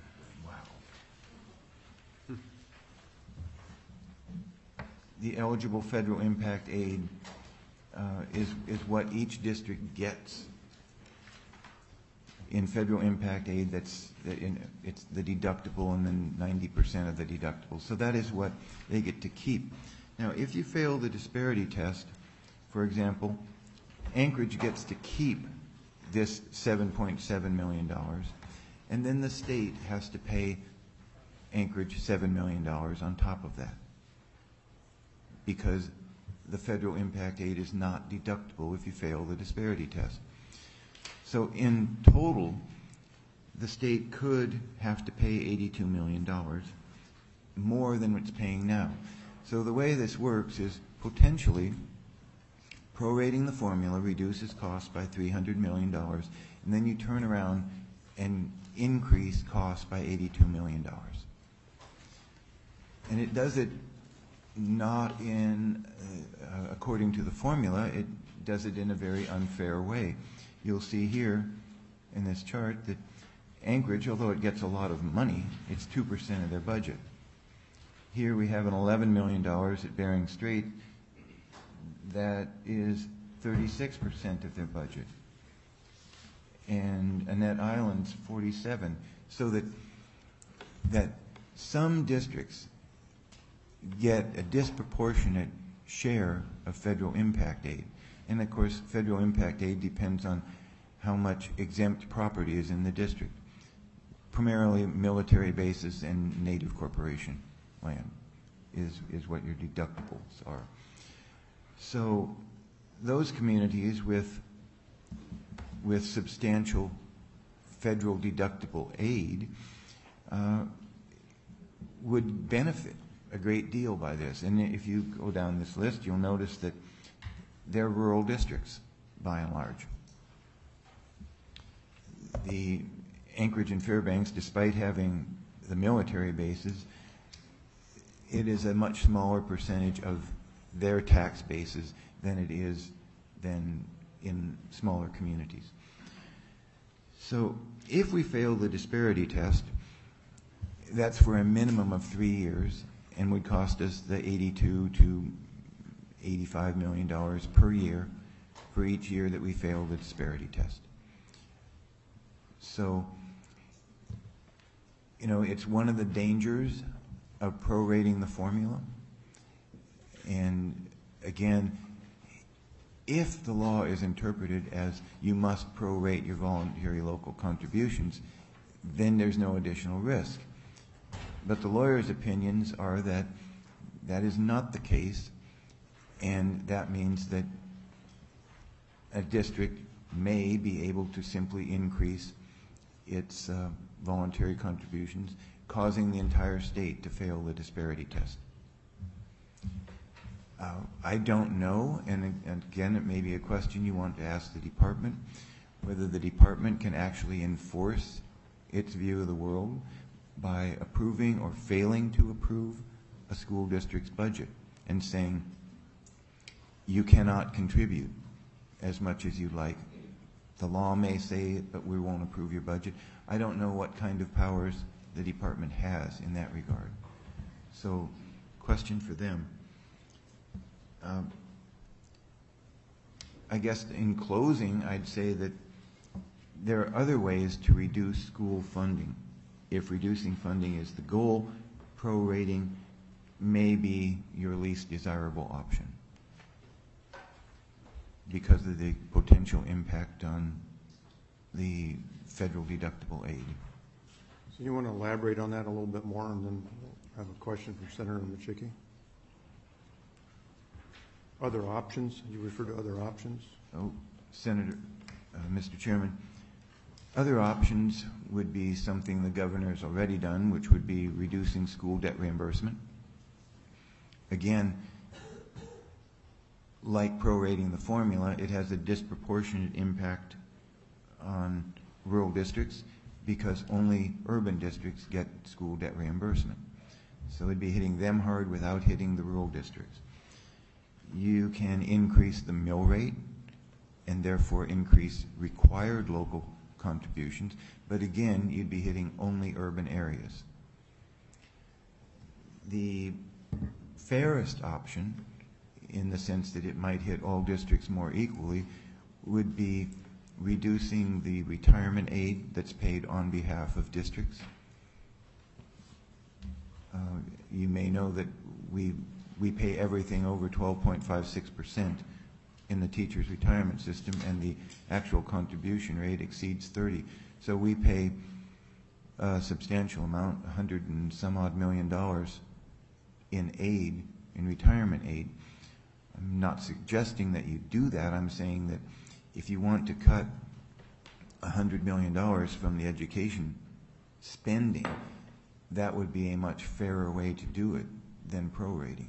the eligible federal impact aid is what each district gets in federal impact aid. It's the deductible and then 90% of the deductible. So that is what they get to keep. Now, if you fail the disparity test, for example, Anchorage gets to keep this $7.7 million, and then the state has to pay Anchorage $7 million on top of that, because the federal impact aid is not deductible if you fail the disparity test. So in total, the state could have to pay $82 million, more than it's paying now. So the way this works is potentially prorating the formula reduces costs by $300 million, and then you turn around and increase costs by $82 million. And it does it not in, according to the formula, it does it in a very unfair way. You'll see here in this chart that Anchorage, although it gets a lot of money, it's 2% of their budget. Here we have an $11 million at Bering Strait that is 36% of their budget. And Annette Island's 47%. So that some districts get a disproportionate share of federal impact aid. And of course, federal impact aid depends on how much exempt property is in the district. Primarily military bases and native corporation land is what your deductibles are. So those communities with substantial federal deductible aid would benefit a great deal by this. And if you go down this list, you'll notice that they're rural districts, by and large. The Anchorage and Fairbanks, despite having the military bases, it is a much smaller percentage of their tax bases than it is than in smaller communities. So if we fail the disparity test, that's for a minimum of 3 years and would cost us the $82 to $85 million per year for each year that we fail the disparity test. So, you know, it's one of the dangers of prorating the formula. And again, if the law is interpreted as you must prorate your voluntary local contributions, then there's no additional risk. But the lawyers' opinions are that that is not the case, and that means that a district may be able to simply increase its voluntary contributions, causing the entire state to fail the disparity test. I don't know, and again, it may be a question you want to ask the department, whether the department can actually enforce its view of the world by approving or failing to approve a school district's budget and saying, you cannot contribute as much as you'd like. The law may say it, but we won't approve your budget. I don't know what kind of powers the department has in that regard. So, question for them. I guess in closing, I'd say that there are other ways to reduce school funding. If reducing funding is the goal, prorating may be your least desirable option because of the potential impact on the federal deductible aid. So you want to elaborate on that a little bit more, and then I have a question from Senator Machicki. Other options? You refer to other options? Oh, Senator, Mr. Chairman, other options would be something the governor has already done, which would be reducing school debt reimbursement. Again, like prorating the formula, it has a disproportionate impact on rural districts because only urban districts get school debt reimbursement. So it'd be hitting them hard without hitting the rural districts. You can increase the mill rate and therefore increase required local contributions, but again, you'd be hitting only urban areas. The fairest option, in the sense that it might hit all districts more equally, would be reducing the retirement aid that's paid on behalf of districts. You may know that we pay everything over 12.56% in the teacher's retirement system, and the actual contribution rate exceeds 30. So we pay a substantial amount, $100 and some odd million in aid, in retirement aid. I'm not suggesting that you do that. I'm saying that if you want to cut $100 million from the education spending, that would be a much fairer way to do it than prorating.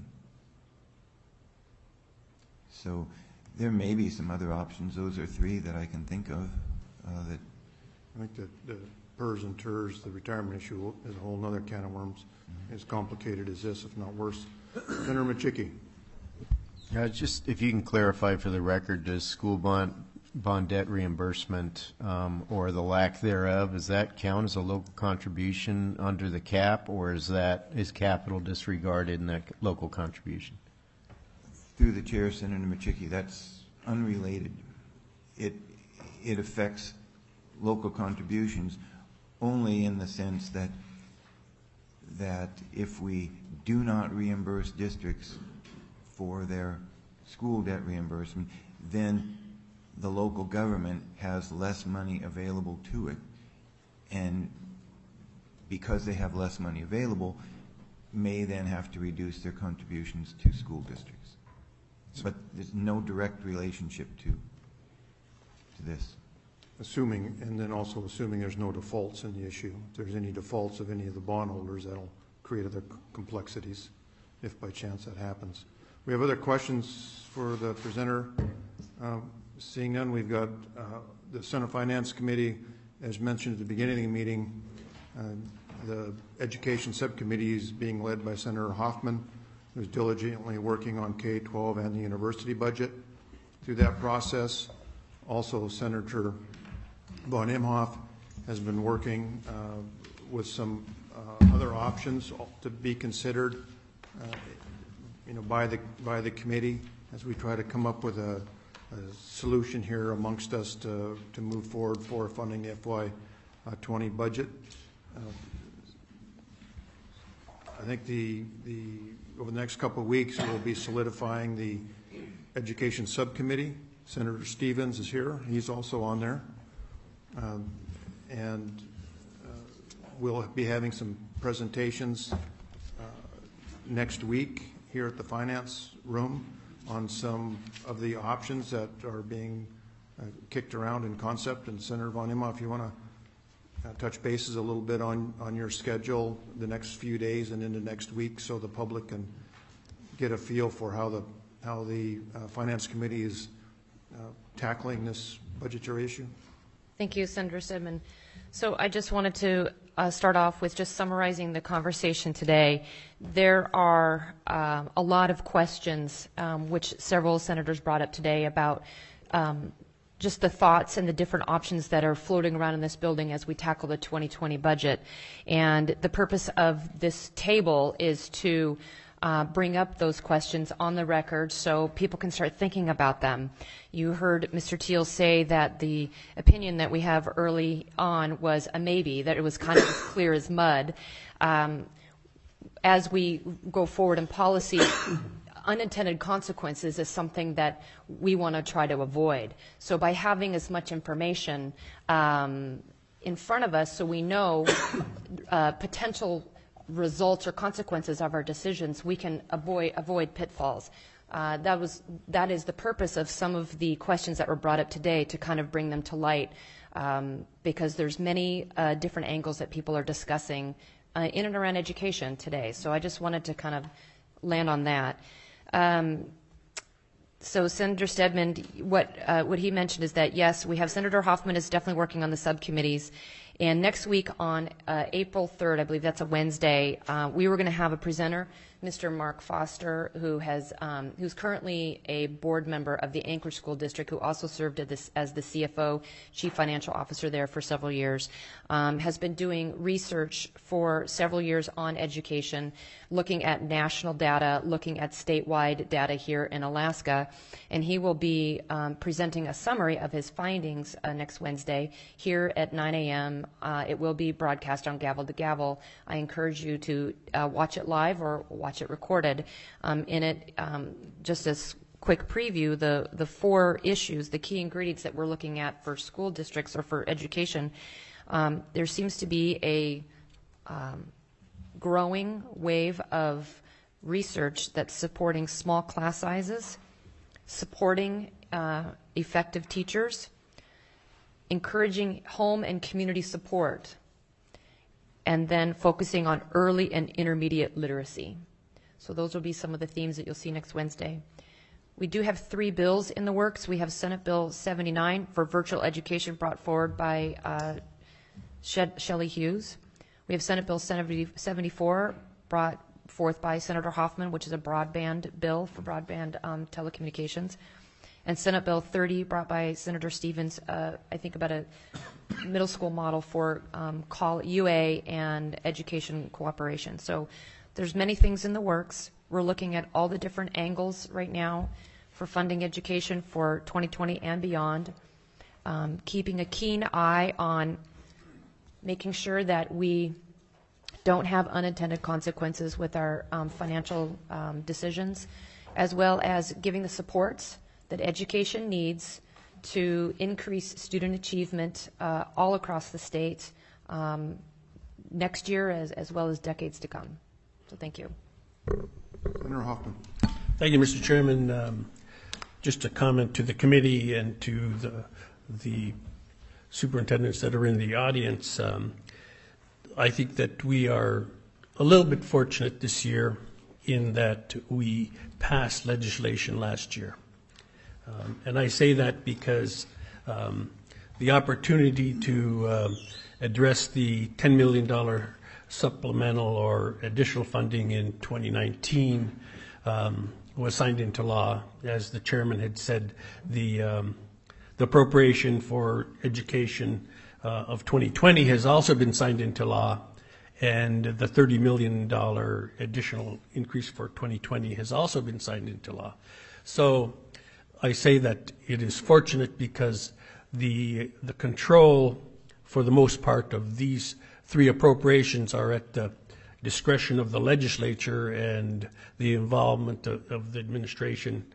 So there may be some other options. Those are three that I can think of. That I think that the PERS and TERS, the retirement issue, is a whole other can of worms. As complicated as this, if not worse. Senator Machicki. Just if you can clarify for the record, does school bond debt reimbursement or the lack thereof, does that count as a local contribution under the cap, or is capital disregarded in that local contribution? Through the chair, Senator Machicki, that's unrelated. It affects local contributions only in the sense that if we do not reimburse districts for their school debt reimbursement, then the local government has less money available to it, and because they have less money available, may then have to reduce their contributions to school districts. But there's no direct relationship to this. Assuming, and then also assuming there's no defaults in the issue. If there's any defaults of any of the bondholders, that'll create other complexities if by chance that happens. We have other questions for the presenter. Seeing none, we've got the Senate Finance Committee, as mentioned at the beginning of the meeting. The Education Subcommittee is being led by Senator Hoffman, who's diligently working on K-12 and the university budget. Through that process, also Senator Von Imhoff has been working with some other options to be considered, by the committee as we try to come up with a solution here amongst us to move forward for funding the FY20 budget. I think over the next couple of weeks we'll be solidifying the Education Subcommittee. Senator Stevens is here. He's also on there. And we'll be having some presentations next week here at the Finance Room on some of the options that are being kicked around in concept. And Senator Von Imhoff, if you want to touch bases a little bit on your schedule the next few days and into next week so the public can get a feel for how the Finance Committee is tackling this budgetary issue. Thank you, Senator Stedman. So I just wanted to start off with just summarizing the conversation today. There are a lot of questions which several senators brought up today about just the thoughts and the different options that are floating around in this building as we tackle the 2020 budget. And the purpose of this table is to bring up those questions on the record so people can start thinking about them. You heard Mr. Teal say that the opinion that we have early on was a maybe, that it was kind of as clear as mud. As we go forward in policy, unintended consequences is something that we want to try to avoid. So by having as much information in front of us so we know potential results or consequences of our decisions, we can avoid pitfalls. That is the purpose of some of the questions that were brought up today, to kind of bring them to light, because there's many different angles that people are discussing in and around education today. So I just wanted to kind of land on that. So Senator Stedman, what he mentioned is that, yes, we have Senator Hoffman is definitely working on the subcommittees. And next week on April 3rd, I believe that's a Wednesday, we were going to have a presenter, Mr. Mark Foster, who's currently a board member of the Anchorage School District, who also served as the CFO, Chief Financial Officer there for several years, has been doing research for several years on education, looking at national data, looking at statewide data here in Alaska, and he will be presenting a summary of his findings next Wednesday here at 9 a.m. It will be broadcast on Gavel to Gavel. I encourage you to watch it live or watch it recorded. In it, just as quick preview, the four issues, the key ingredients that we're looking at for school districts or for education, there seems to be a growing wave of research that's supporting small class sizes, supporting effective teachers, encouraging home and community support, and then focusing on early and intermediate literacy. So those will be some of the themes that you'll see next Wednesday. We do have 3 bills in the works. We have Senate Bill 79 for virtual education, brought forward by Shelley Hughes. We have Senate Bill 74 brought forth by Senator Hoffman, which is a broadband bill for broadband telecommunications. And Senate Bill 30 brought by Senator Stevens, I think about a middle school model for UA and education cooperation. So there's many things in the works. We're looking at all the different angles right now for funding education for 2020 and beyond, keeping a keen eye on making sure that we don't have unintended consequences with our financial decisions, as well as giving the supports that education needs to increase student achievement all across the state next year as well as decades to come. So thank you. Senator Hoffman. Thank you, Mr. Chairman. Just a comment to the committee and to the superintendents that are in the audience. I think that we are a little bit fortunate this year in that we passed legislation last year. And I say that because the opportunity to address the $10 million supplemental or additional funding in 2019 was signed into law. As the chairman had said, the appropriation for education of 2020 has also been signed into law, and the $30 million additional increase for 2020 has also been signed into law. So I say that it is fortunate because the control, for the most part, of these three appropriations are at the discretion of the legislature, and the involvement of the administration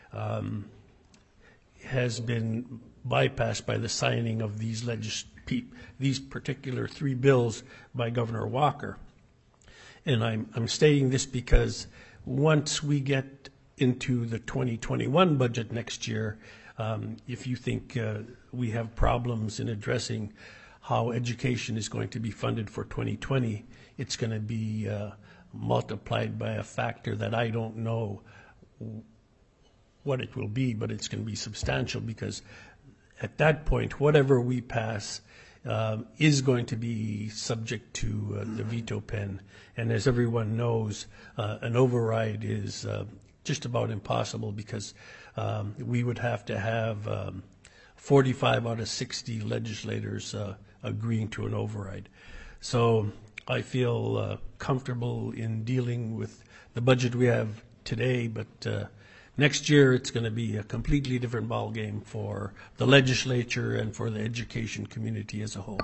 has been bypassed by the signing of these particular three bills by Governor Walker. And I'm stating this because once we get into the 2021 budget next year, if you think we have problems in addressing how education is going to be funded for 2020, it's going to be multiplied by a factor that I don't know what it will be, but it's going to be substantial, because at that point, whatever we pass is going to be subject to the veto pen. And as everyone knows, an override is just about impossible, because we would have to have 45 out of 60 legislators agreeing to an override. So I feel comfortable in dealing with the budget we have today, but next year it's going to be a completely different ballgame for the legislature and for the education community as a whole.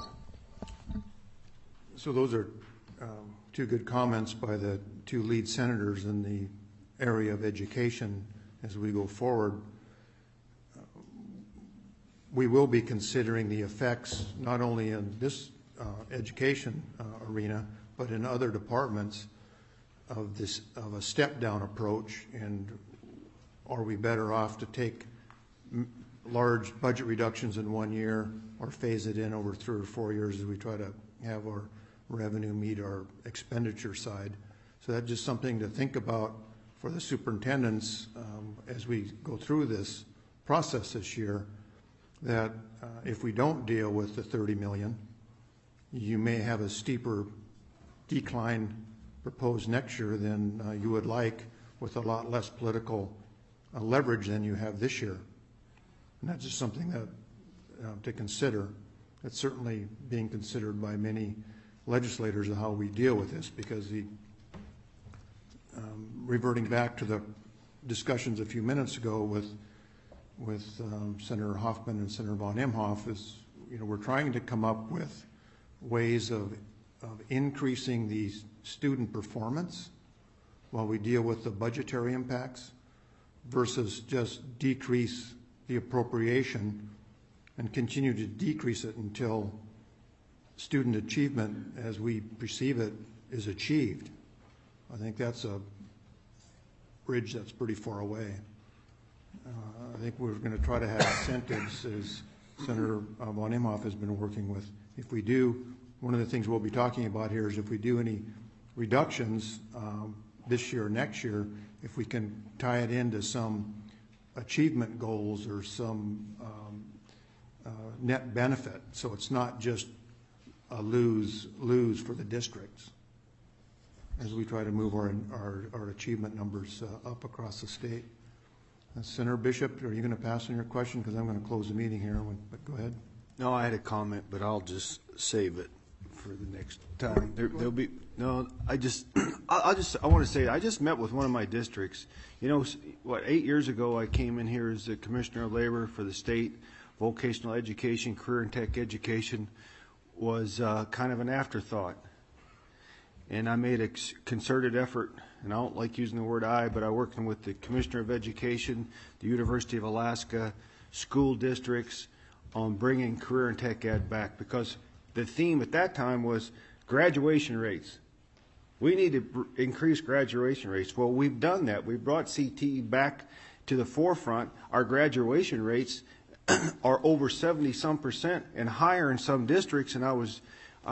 So those are two good comments by the two lead senators in the area of education as we go forward. We will be considering the effects not only in this education arena, but in other departments of a step-down approach. And are we better off to take large budget reductions in 1 year, or phase it in over 3 or 4 years as we try to have our revenue meet our expenditure side? So that's just something to think about for the superintendents as we go through this process this year, that if we don't deal with the $30 million, you may have a steeper decline proposed next year than you would like, with a lot less political leverage than you have this year. And that's just something that to consider. It's certainly being considered by many legislators of how we deal with this, because reverting back to the discussions a few minutes ago with Senator Hoffman and Senator von Imhoff, is, we're trying to come up with ways of increasing the student performance while we deal with the budgetary impacts, versus just decrease the appropriation and continue to decrease it until student achievement, as we perceive it, is achieved. I think that's a bridge that's pretty far away. I think we're going to try to have incentives, as Senator von Imhoff has been working with. If we do, one of the things we'll be talking about here is if we do any reductions this year or next year, if we can tie it into some achievement goals or some net benefit, so it's not just a lose for the districts, as we try to move our achievement numbers up across the state. Senator Bishop, are you going to pass on your question? Because I'm going to close the meeting here, but go ahead. No, I had a comment, but I'll just save it for the next time. There'll be, no, I want to say, I just met with one of my districts. You know, 8 years ago, I came in here as the Commissioner of Labor for the state. Vocational education, career and tech education was kind of an afterthought. And I made a concerted effort, and I don't like using the word I, but I worked with the Commissioner of Education, the University of Alaska, school districts on bringing career and tech ed back, because the theme at that time was graduation rates. We need to increase graduation rates. Well, we've done that. We've brought CTE back to the forefront. Our graduation rates are over 70-some% and higher in some districts, and I was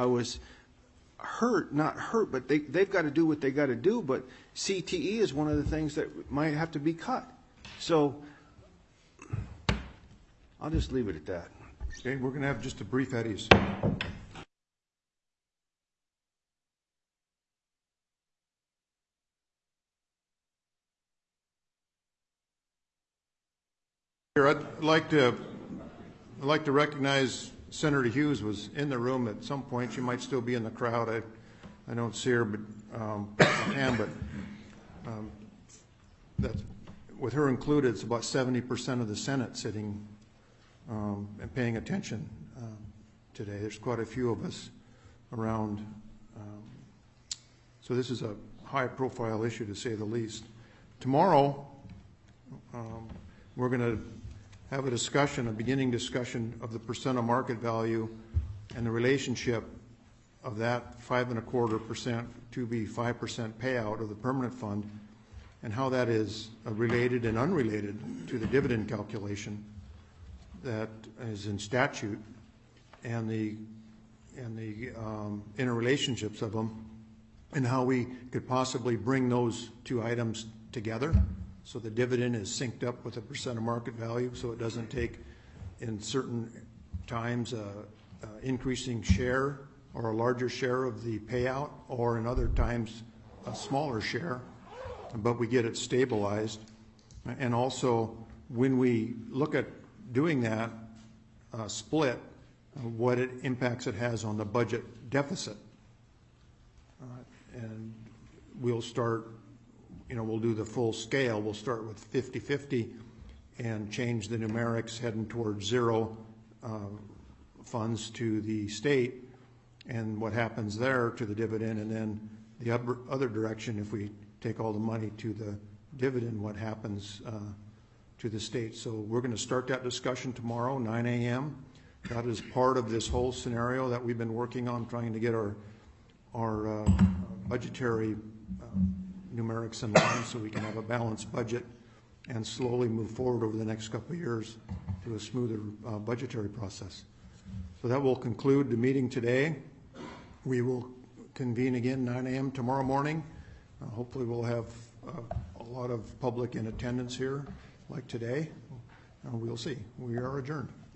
not hurt, but they've got to do what they got to do, but CTE is one of the things that might have to be cut. So I'll just leave it at that. Okay, we're going to have just a brief Eddie's. Here, I'd like to recognize Senator Hughes was in the room at some point. She might still be in the crowd. I don't see her, but that's, with her included, it's about 70% of the Senate sitting and paying attention today. There's quite a few of us around. So this is a high-profile issue, to say the least. Tomorrow, we're going to have a discussion, a beginning discussion of the percent of market value and the relationship of that 5.25% to be 5% payout of the permanent fund, and how that is related and unrelated to the dividend calculation that is in statute, and the interrelationships of them, and how we could possibly bring those two items together so the dividend is synced up with a percent of market value, so it doesn't take in certain times increasing share or a larger share of the payout, or in other times a smaller share, but we get it stabilized. And also, when we look at doing that split, what impacts it has on the budget deficit. And we'll start, we'll do the full scale. We'll start with 50-50 and change the numerics heading towards zero funds to the state, and what happens there to the dividend, and then the other direction, if we take all the money to the dividend, what happens to the state. So we're going to start that discussion tomorrow, 9 a.m. That is part of this whole scenario that we've been working on, trying to get our budgetary numerics in line so we can have a balanced budget and slowly move forward over the next couple of years to a smoother budgetary process. So that will conclude the meeting today. We will convene again 9 a.m. tomorrow morning. Hopefully we'll have a lot of public in attendance here like today. We'll see. We are adjourned.